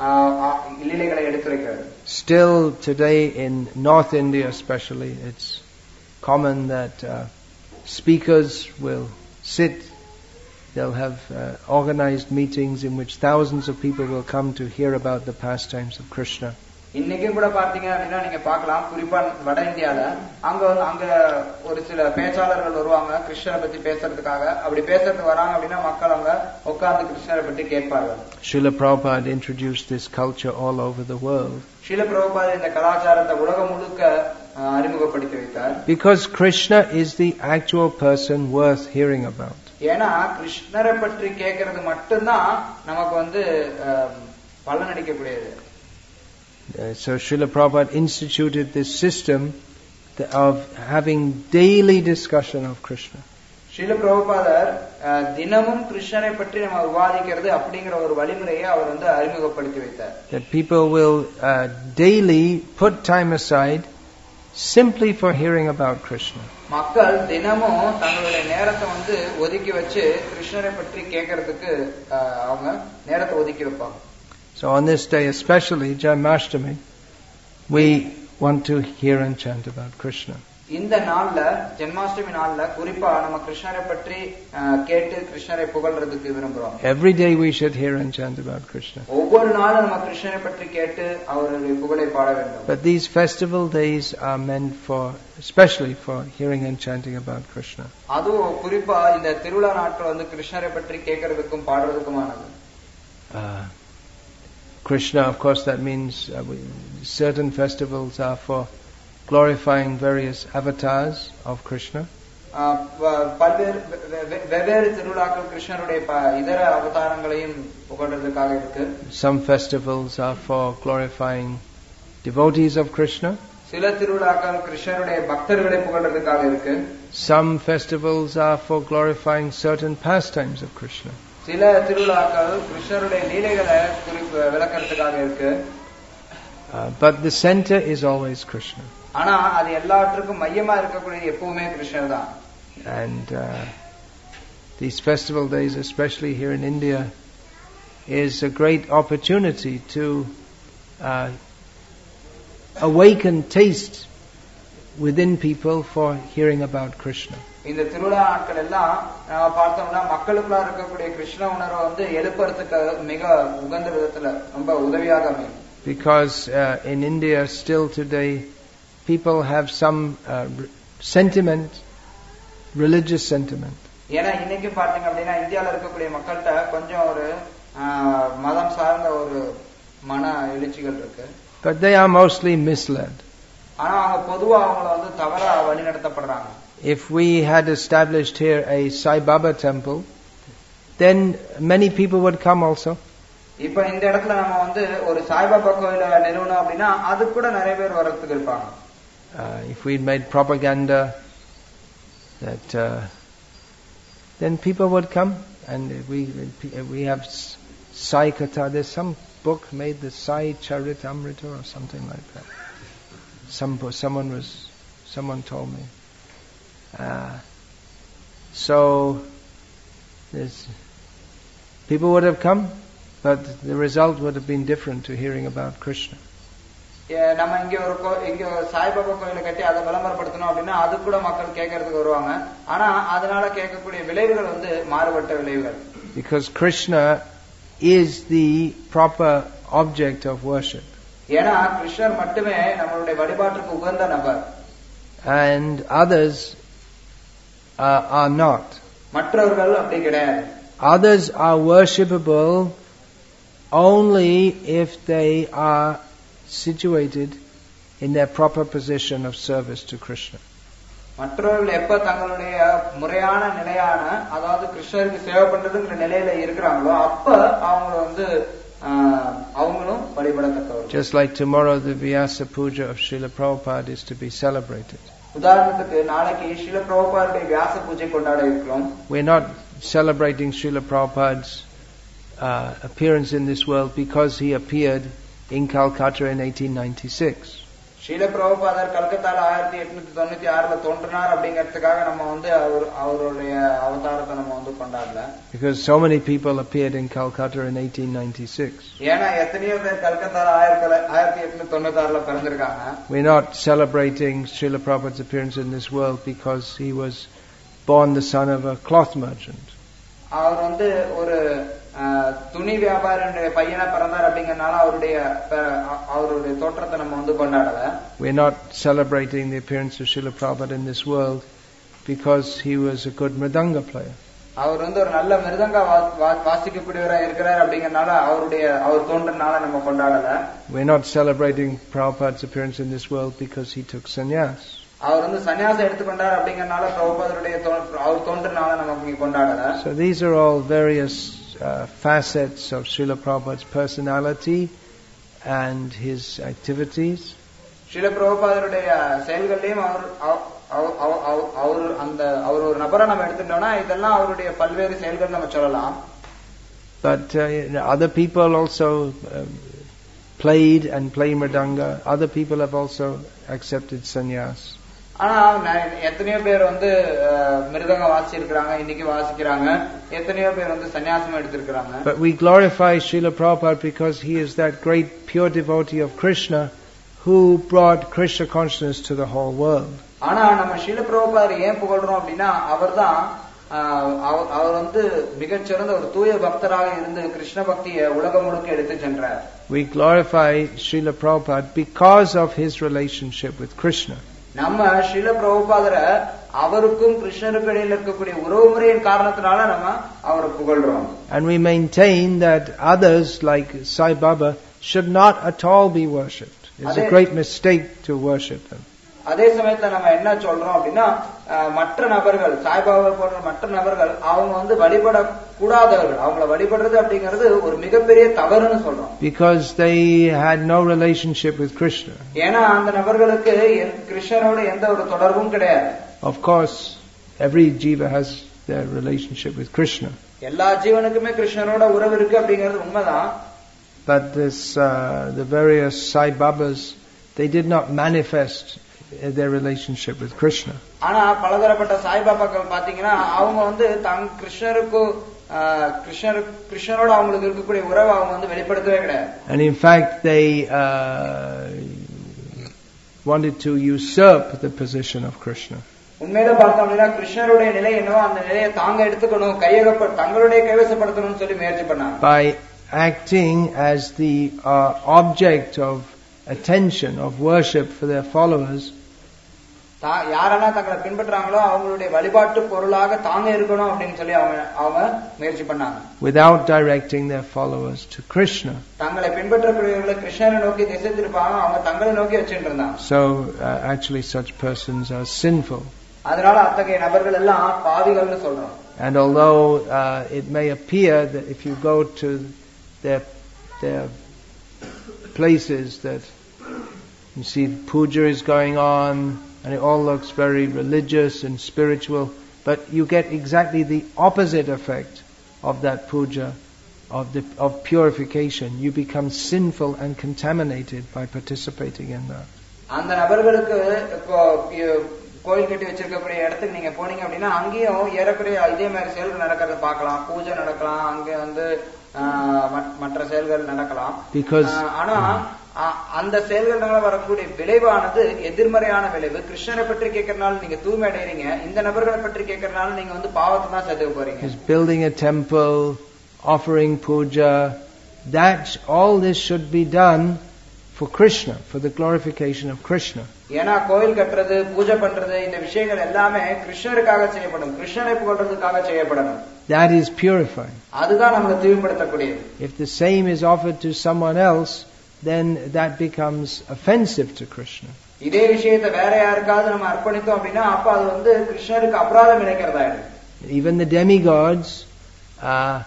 லீலைகளை எடுத்துரைக்கிறது. Still today in North India especially, it's common that uh, speakers will sit, they'll have uh, organized meetings in which thousands of people will come to hear about the pastimes of Krishna. இன்னைக்கும் கூட பாத்தீங்க அப்படின்னா நீங்க பார்க்கலாம், குறிப்பா வட இந்தியால அங்க அங்க ஒரு சில பேச்சாளர்கள் வருவாங்க கிருஷ்ணரை பத்தி பேசுறதுக்காக. அப்படி பேசுறதுக்கு வராங்க அப்படின்னா மக்கள் அங்க உட்கார்ந்து கிருஷ்ணரை பத்தி கேட்பார்கள். Srila Prabhupada introduced this culture all over the world. Srila Prabhupada இந்த கலாச்சாரத்தை உலகம் முழுக்க அறிமுகப்படுத்தி வைத்தார். Because Krishna is the actual person worth hearing about. ஏன்னா கிருஷ்ணரை பற்றி கேட்கறது மட்டும்தான் நமக்கு வந்து பலனளிக்கக்கூடியது. Uh, so Srila Prabhupada instituted this system of having daily discussion of Krishna. Srila பிரபுபாதர் தினமும் கிருஷ்ணரை பற்றி நம்ம விவாதிக்கிறது அப்படிங்கிற ஒரு வழிமுறையை அவர் வந்து அறிமுகப்படுத்தி வைத்தார். That people will uh, daily put time aside simply for hearing about Krishna. மக்கள் தினமும் தங்களுடைய நேரத்தை வந்து ஒதுக்கி வச்சு கிருஷ்ணரை பற்றி கேட்கறதுக்கு அவங்க நேரத்தை ஒதுக்கி வைப்பாங்க. So on this day especially, Janmashtami, we want to hear and chant about Krishna. இந்த நாள்ல ஜென்மாஷ்டமி நாள்ல குறிப்பா நம்ம கிருஷ்ணரை பற்றி கேட்டு கிருஷ்ணரை புகழ்றதுக்கு விரும்புறோம். Every day we should hear and chant about Krishna. ஒவ்வொரு நாளும் நம்ம கிருஷ்ணரை பற்றி கேட்டு அவருடைய புகழை பாட வேண்டும். But these festival days are meant for, especially for hearing and chanting about Krishna. அது குறிப்பா இந்த திருவிழா நாட்கள் வந்து கிருஷ்ணரை பற்றி கேட்கறதுக்கும் பாடுறதுக்குமானது. Uh, Krishna, of course, that means uh, we, certain festivals are for glorifying various avatars of Krishna. பல்வேறு வெவ்வேறு திருவிழாக்கள் கிருஷ்ணருடைய இதர அவதாரங்களையும் புகழ்றதுக்காக இருக்கு. Some festivals are for glorifying devotees of Krishna. சில திருவிழாக்கள் கிருஷ்ணருடைய பக்தர்களை புகழ்றதுக்காக இருக்கு. Some festivals are for glorifying certain pastimes of Krishna. சில திருவிழாக்கள் கிருஷ்ணருடைய லீலைகளை விளக்கறதுக்காக இருக்கு. But the center is always Krishna. ஆனா அது எல்லாவற்றுக்கும் மையமா இருக்கக்கூடிய எப்பவுமே கிருஷ்ணர் தான். And uh, these festival days, especially here in India, is a great opportunity to uh, awaken taste within people for hearing about Krishna. இந்த திருவிழா நாட்கள் எல்லாம் நாம பார்த்தோம்னா மக்களுக்குள்ள இருக்கக்கூடிய கிருஷ்ண உணர்வை வந்து எழுப்புறதுக்கு மிக உகந்த விதத்துல ரொம்ப உதவியாக அமையும். Because uh, in India still today people have some uh, sentiment, religious sentiment. ஏன்னா இன்னைக்கு பாத்தீங்க அப்படின்னா இந்தியால இருக்கக்கூடிய மக்கள்கிட்ட கொஞ்சம் ஒரு மதம் சார்ந்த ஒரு மன எழுச்சிகள் இருக்கு. But they are mostly misled. ஆனா அவங்க பொதுவா அவங்கள வந்து தவறா வழிநடத்தப்படுறாங்க. If we had established here a Sai Baba temple, then many people would come also. இப்ப இந்த இடத்துல நம்ம வந்து ஒரு சாய்பாபா கோயிலை நிறுவனம் அப்படின்னா அது கூட நிறைய பேர் வரதுக்கு இருப்பாங்க. If we made propaganda that uh, then people would come, and we we have Sai Katha. There's some book made, the Sai Charitamrita or something like that. Some someone was someone told me. Uh, so there's people would have come, but the result would have been different to hearing about Krishna. நம்ம இங்க ஒரு இங்க சாய்பாபா கோயிலை கட்டி அதை விளம்பரப்படுத்தணும் அப்படின்னா அது கூட மக்கள் கேட்கறதுக்கு வருவாங்க. ஆனா அதனால கேட்கக்கூடிய விளைவுகள் வந்து மாறுபட்ட விளைவுகள். Because Krishna is the proper object of worship. ஏன்னா கிருஷ்ணர் மட்டுமே நம்மளுடைய வழிபாட்டுக்கு உகந்த நபர். And others uh, are not. மற்றவர்கள் அப்படி கிடையாது. Others are worshipable only if they are situated in their proper position of service to Krishna. மற்றவர்கள் எப்ப தங்களுடைய முறையான நிலையான அதாவது கிருஷ்ணருக்கு சேவை பண்றதுங்கிற நிலையில இருக்கிறாங்களோ அப்ப அவங்க வந்து அவங்களும் வழிபடத்தக்கவர்கள். Just like tomorrow the Vyasa Puja of Srila Prabhupada is to be celebrated. உதாரணத்துக்கு நாளைக்கு ஸ்ரீல பிரபுபாதுடைய வியாச பூஜை கொண்டாட இருக்கிறோம். We're not celebrating Srila Prabhupada's uh, appearance in this world because he appeared in Calcutta in eighteen ninety-six. Srila பிரபுபாதர் கல்கத்தால ஆயிரத்தி எட்நூத்தி தொண்ணூத்தி ஆறுல தோன்றினார் அப்படிங்கிறதுக்காக நம்ம வந்து அவருடைய அவதாரத்தை நம்ம வந்து கொண்டாடல. Because so many people appeared in Calcutta in eighteen ninety-six. ஏன்னா எத்தனையோ பேர் கல்கத்தால ஆயிரத்தி எட்நூத்தி தொண்ணூத்தி ஆறுல பிறந்திருக்காங்க. We're not celebrating Srila Prabhupada's appearance in this world because he was born the son of a cloth merchant. அவர் வந்து ஒரு துணி வியாபாரியுடைய பையனா பிறந்தார் அப்படிங்கறனால அவருடைய அவருடைய தோற்றத்தை நம்ம வந்து கொண்டாடல. We're not celebrating the appearance of Srila Prabhupada in this world because he was a good mridanga player. அவர் வந்து ஒரு நல்ல மிருதங்க வாசிக்கக்கூடியவரா இருக்கிறார் அப்படிங்கறனால அவருடைய அவர் தோன்றனால நம்ம கொண்டாடல. We're not celebrating Prabhupada's appearance in this world because he took sannyas. அவர் வந்து சன்னியாசம் எடுத்துக்கொண்டார் அப்படிங்கறனால பிரபுபாதருடைய அவர் தோன்றனால நம்ம கொண்டாடல. So these are all various Uh, facets of Srila Prabhupada's personality and his activities. Srila Prabhupada செயல்களையும் அவர் அவர் அந்த அவர் ஒரு நபரை நம்ம எடுத்துட்டோம்னா இதெல்லாம் அவருடைய பல்வேறு செயல்கள் நம்ம சொல்லலாம். But uh, other people also uh, played and play mridanga. Other people have also accepted sannyas. ஆனா எத்தனையோ பேர் வந்து மிருதங்கம் வாசிச்சிருக்காங்க, இன்னைக்கு வாசிக்கிறாங்க. எத்தனையோ பேர் வந்து சன்னியாசம் எடுத்திருக்காங்க. But we glorify Srila Prabhupada because he is that great pure devotee of Krishna who brought Krishna consciousness to the whole world. ஆனா நம்ம ஸ்ரீல பிரபுபாதரை ஏன் புகழ்றோம் அப்படின்னா அவர்தான் அவர் வந்து மிகச்சிறந்த ஒரு தூய பக்தராக இருந்து கிருஷ்ண பக்தியை உலகம் முழுக்க எடுத்து சென்றார். We glorify Srila Prabhupada because of his relationship with Krishna. நம்ம ஸ்ரீல பிரபுபாதரை அவருக்கும் கிருஷ்ணருக்கு இடையில் இருக்கக்கூடிய உறவு முறையின் காரணத்தினால நம்ம அவரை புகழ்றோம். And we maintain that others like Sai Baba should not at all be worshipped. It's a great mistake to worship them. அதே சமயத்துல நம்ம என்ன சொல்றோம் அப்படின்னா மற்ற நபர்கள் சாய்பாபா போன்ற மற்ற நபர்கள் அவங்க வந்து வழிபட கூடாதவர்கள், அவங்கள வழிபடுறது அப்படிங்கிறது ஒரு மிகப்பெரிய தவறுன்னு சொல்றோம். Because they had no relationship with Krishna. ஏன்னா அந்த நபர்களுக்கு கிருஷ்ணரோட எந்த ஒரு தொடர்பும் கிடையாது. Of course, every jiva has their relationship with Krishna. எல்லா ஜீவனுக்குமே கிருஷ்ணரோட உறவு இருக்கு அப்படிங்கிறது உண்மைதான். But this uh, the various Sai Babas, they did not manifest their relationship with Krishna. ஆனா பலதரப்பட்ட சாய்பாபாக்கள் பாத்தீங்கன்னா அவங்க வந்து தங் கிருஷ்ணருக்கு கிருஷ்ணர் கிருஷ்ணரோட அவங்களுக்கு இருக்கக்கூடிய உறவை அவங்க வந்து வெளிப்படுத்தவே கிடையாது. And in fact they uh, wanted to usurp the position of Krishna. உண்மையில பார்த்தோம் அப்படின்னா கிருஷ்ணருடைய நிலை என்னவோ அந்த நிலையை தாங்க எடுத்துக்கணும், கையகப்ப தங்களுடைய கைவசப்படுத்தணும்னு சொல்லி முயற்சி பண்ணாங்க. By acting as the uh, object of attention, of worship for their followers, யாரெல்லாம் தங்களை பின்பற்றாங்களோ அவங்களுடைய வழிபாட்டு பொருளாக தாங்க இருக்கணும் அப்படின்னு சொல்லி அவங்க அவங்க முயற்சி பண்ணாங்க. Without directing their followers to Krishna. தங்களை பின்பற்றக்கூடியவர்களை கிருஷ்ணரை நோக்கி திசை திருப்பாங்க, அவங்க தங்களை நோக்கி வச்சிட்டு இருந்தாங்க. So uh, actually such persons are sinful. அதனால அத்தகைய நபர்கள் எல்லாம் பாவிகள்னு சொல்றோம். And although uh, it may appear that if you go to their their places that you see puja is going on and it all looks very religious and spiritual, but you get exactly the opposite effect of that puja, of the of purification. You become sinful and contaminated by participating in that. அந்த நபர்களுக்கு கோயில் கட்டி வச்சிருக்கக்கூடிய இடத்துக்கு நீங்க போனீங்க அப்படின்னா அங்கேயும் ஏறக்குறைய இதே மாதிரி செயல்கள் நடக்கிறத பார்க்கலாம், பூஜை நடக்கலாம், அங்கே வந்து மற்ற செயல்கள் நடக்கலாம். ஆனா அந்த செயல்கள்னால வரக்கூடிய விளைவானது எதிர்மறையான விளைவு. கிருஷ்ணரை பற்றி கேட்கறதுனால நீங்க தூய்மை அடைறீங்க, இந்த நபர்களை பற்றி கேட்கறதுனால நீங்க வந்து பாவத்தை தான் சேர்த்து போறீங்க. Building a temple, offering puja, that all this should be done for Krishna, for the glorification of Krishna. ஏனா கோயில் கட்டறது, பூஜை பண்றது, இந்த விஷயங்கள் எல்லாமே கிருஷ்ணருக்காக செய்யப்படும், கிருஷ்ணரை புகழ்றதுக்காக செய்யப்படணும். That is purifying. அதுதான் நம்மை தூய்மைப்படுத்தக்கூடியது. If the same is offered to someone else, then that becomes offensive to Krishna. இதே விஷயத்தை வேற யாருக்காவது நம்ம அர்ப்பணித்தோம் அப்படினா அப்ப அது வந்து கிருஷ்ணருக்கு அபராதம் இழைக்கிறதாயிடும். Even the demigods, uh,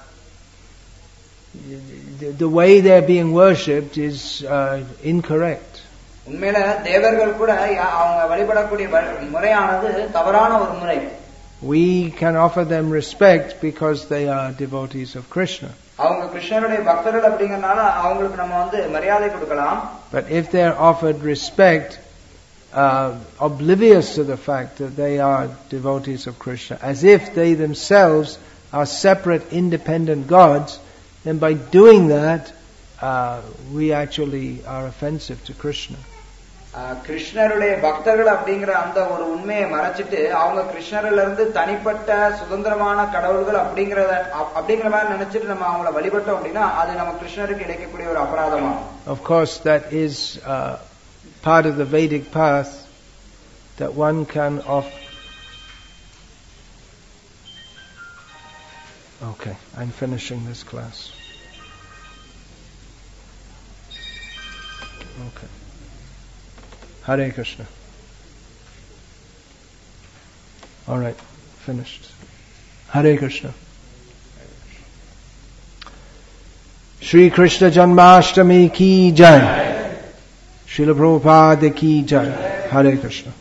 the, the way they're being worshipped is uh, incorrect. உண்மையில தேவர்கள் கூட அவங்க வழிபடக்கூடிய முறையானது தவறான ஒரு முறை. We can offer them respect because they are devotees of Krishna. அவங்க கிருஷ்ணருடைய பக்தர்கள் அப்படிங்கறனால அவங்களுக்கு நம்ம வந்து மரியாதை கொடுக்கலாம். But if they are offered respect uh, oblivious to the fact that they are devotees of Krishna, as if they themselves are separate independent gods, then by doing that uh, we actually are offensive to Krishna. கிருஷ்ணருடைய பக்தர்கள் அப்படிங்கிற அந்த ஒரு உண்மையை மறைச்சிட்டு அவங்க கிருஷ்ணர்ல இருந்து தனிப்பட்ட சுதந்திரமான கடவுள்கள் அப்படிங்கறத அப்படிங்கிற மாதிரி நினைச்சிட்டு நம்ம அவங்கள வழிபட்டோம் அப்படின்னா அது நம்ம கிருஷ்ணருக்கு இழைக்கக்கூடிய ஒரு அபராதமா. Of course that is uh, part of the Vedic path that one can of Okay, I'm finishing this class. Okay. Hare Krishna. All right, finished. Hare Krishna. Shri Krishna Janmashtami ki jai. Srila Prabhupada ki jai. Hare Krishna.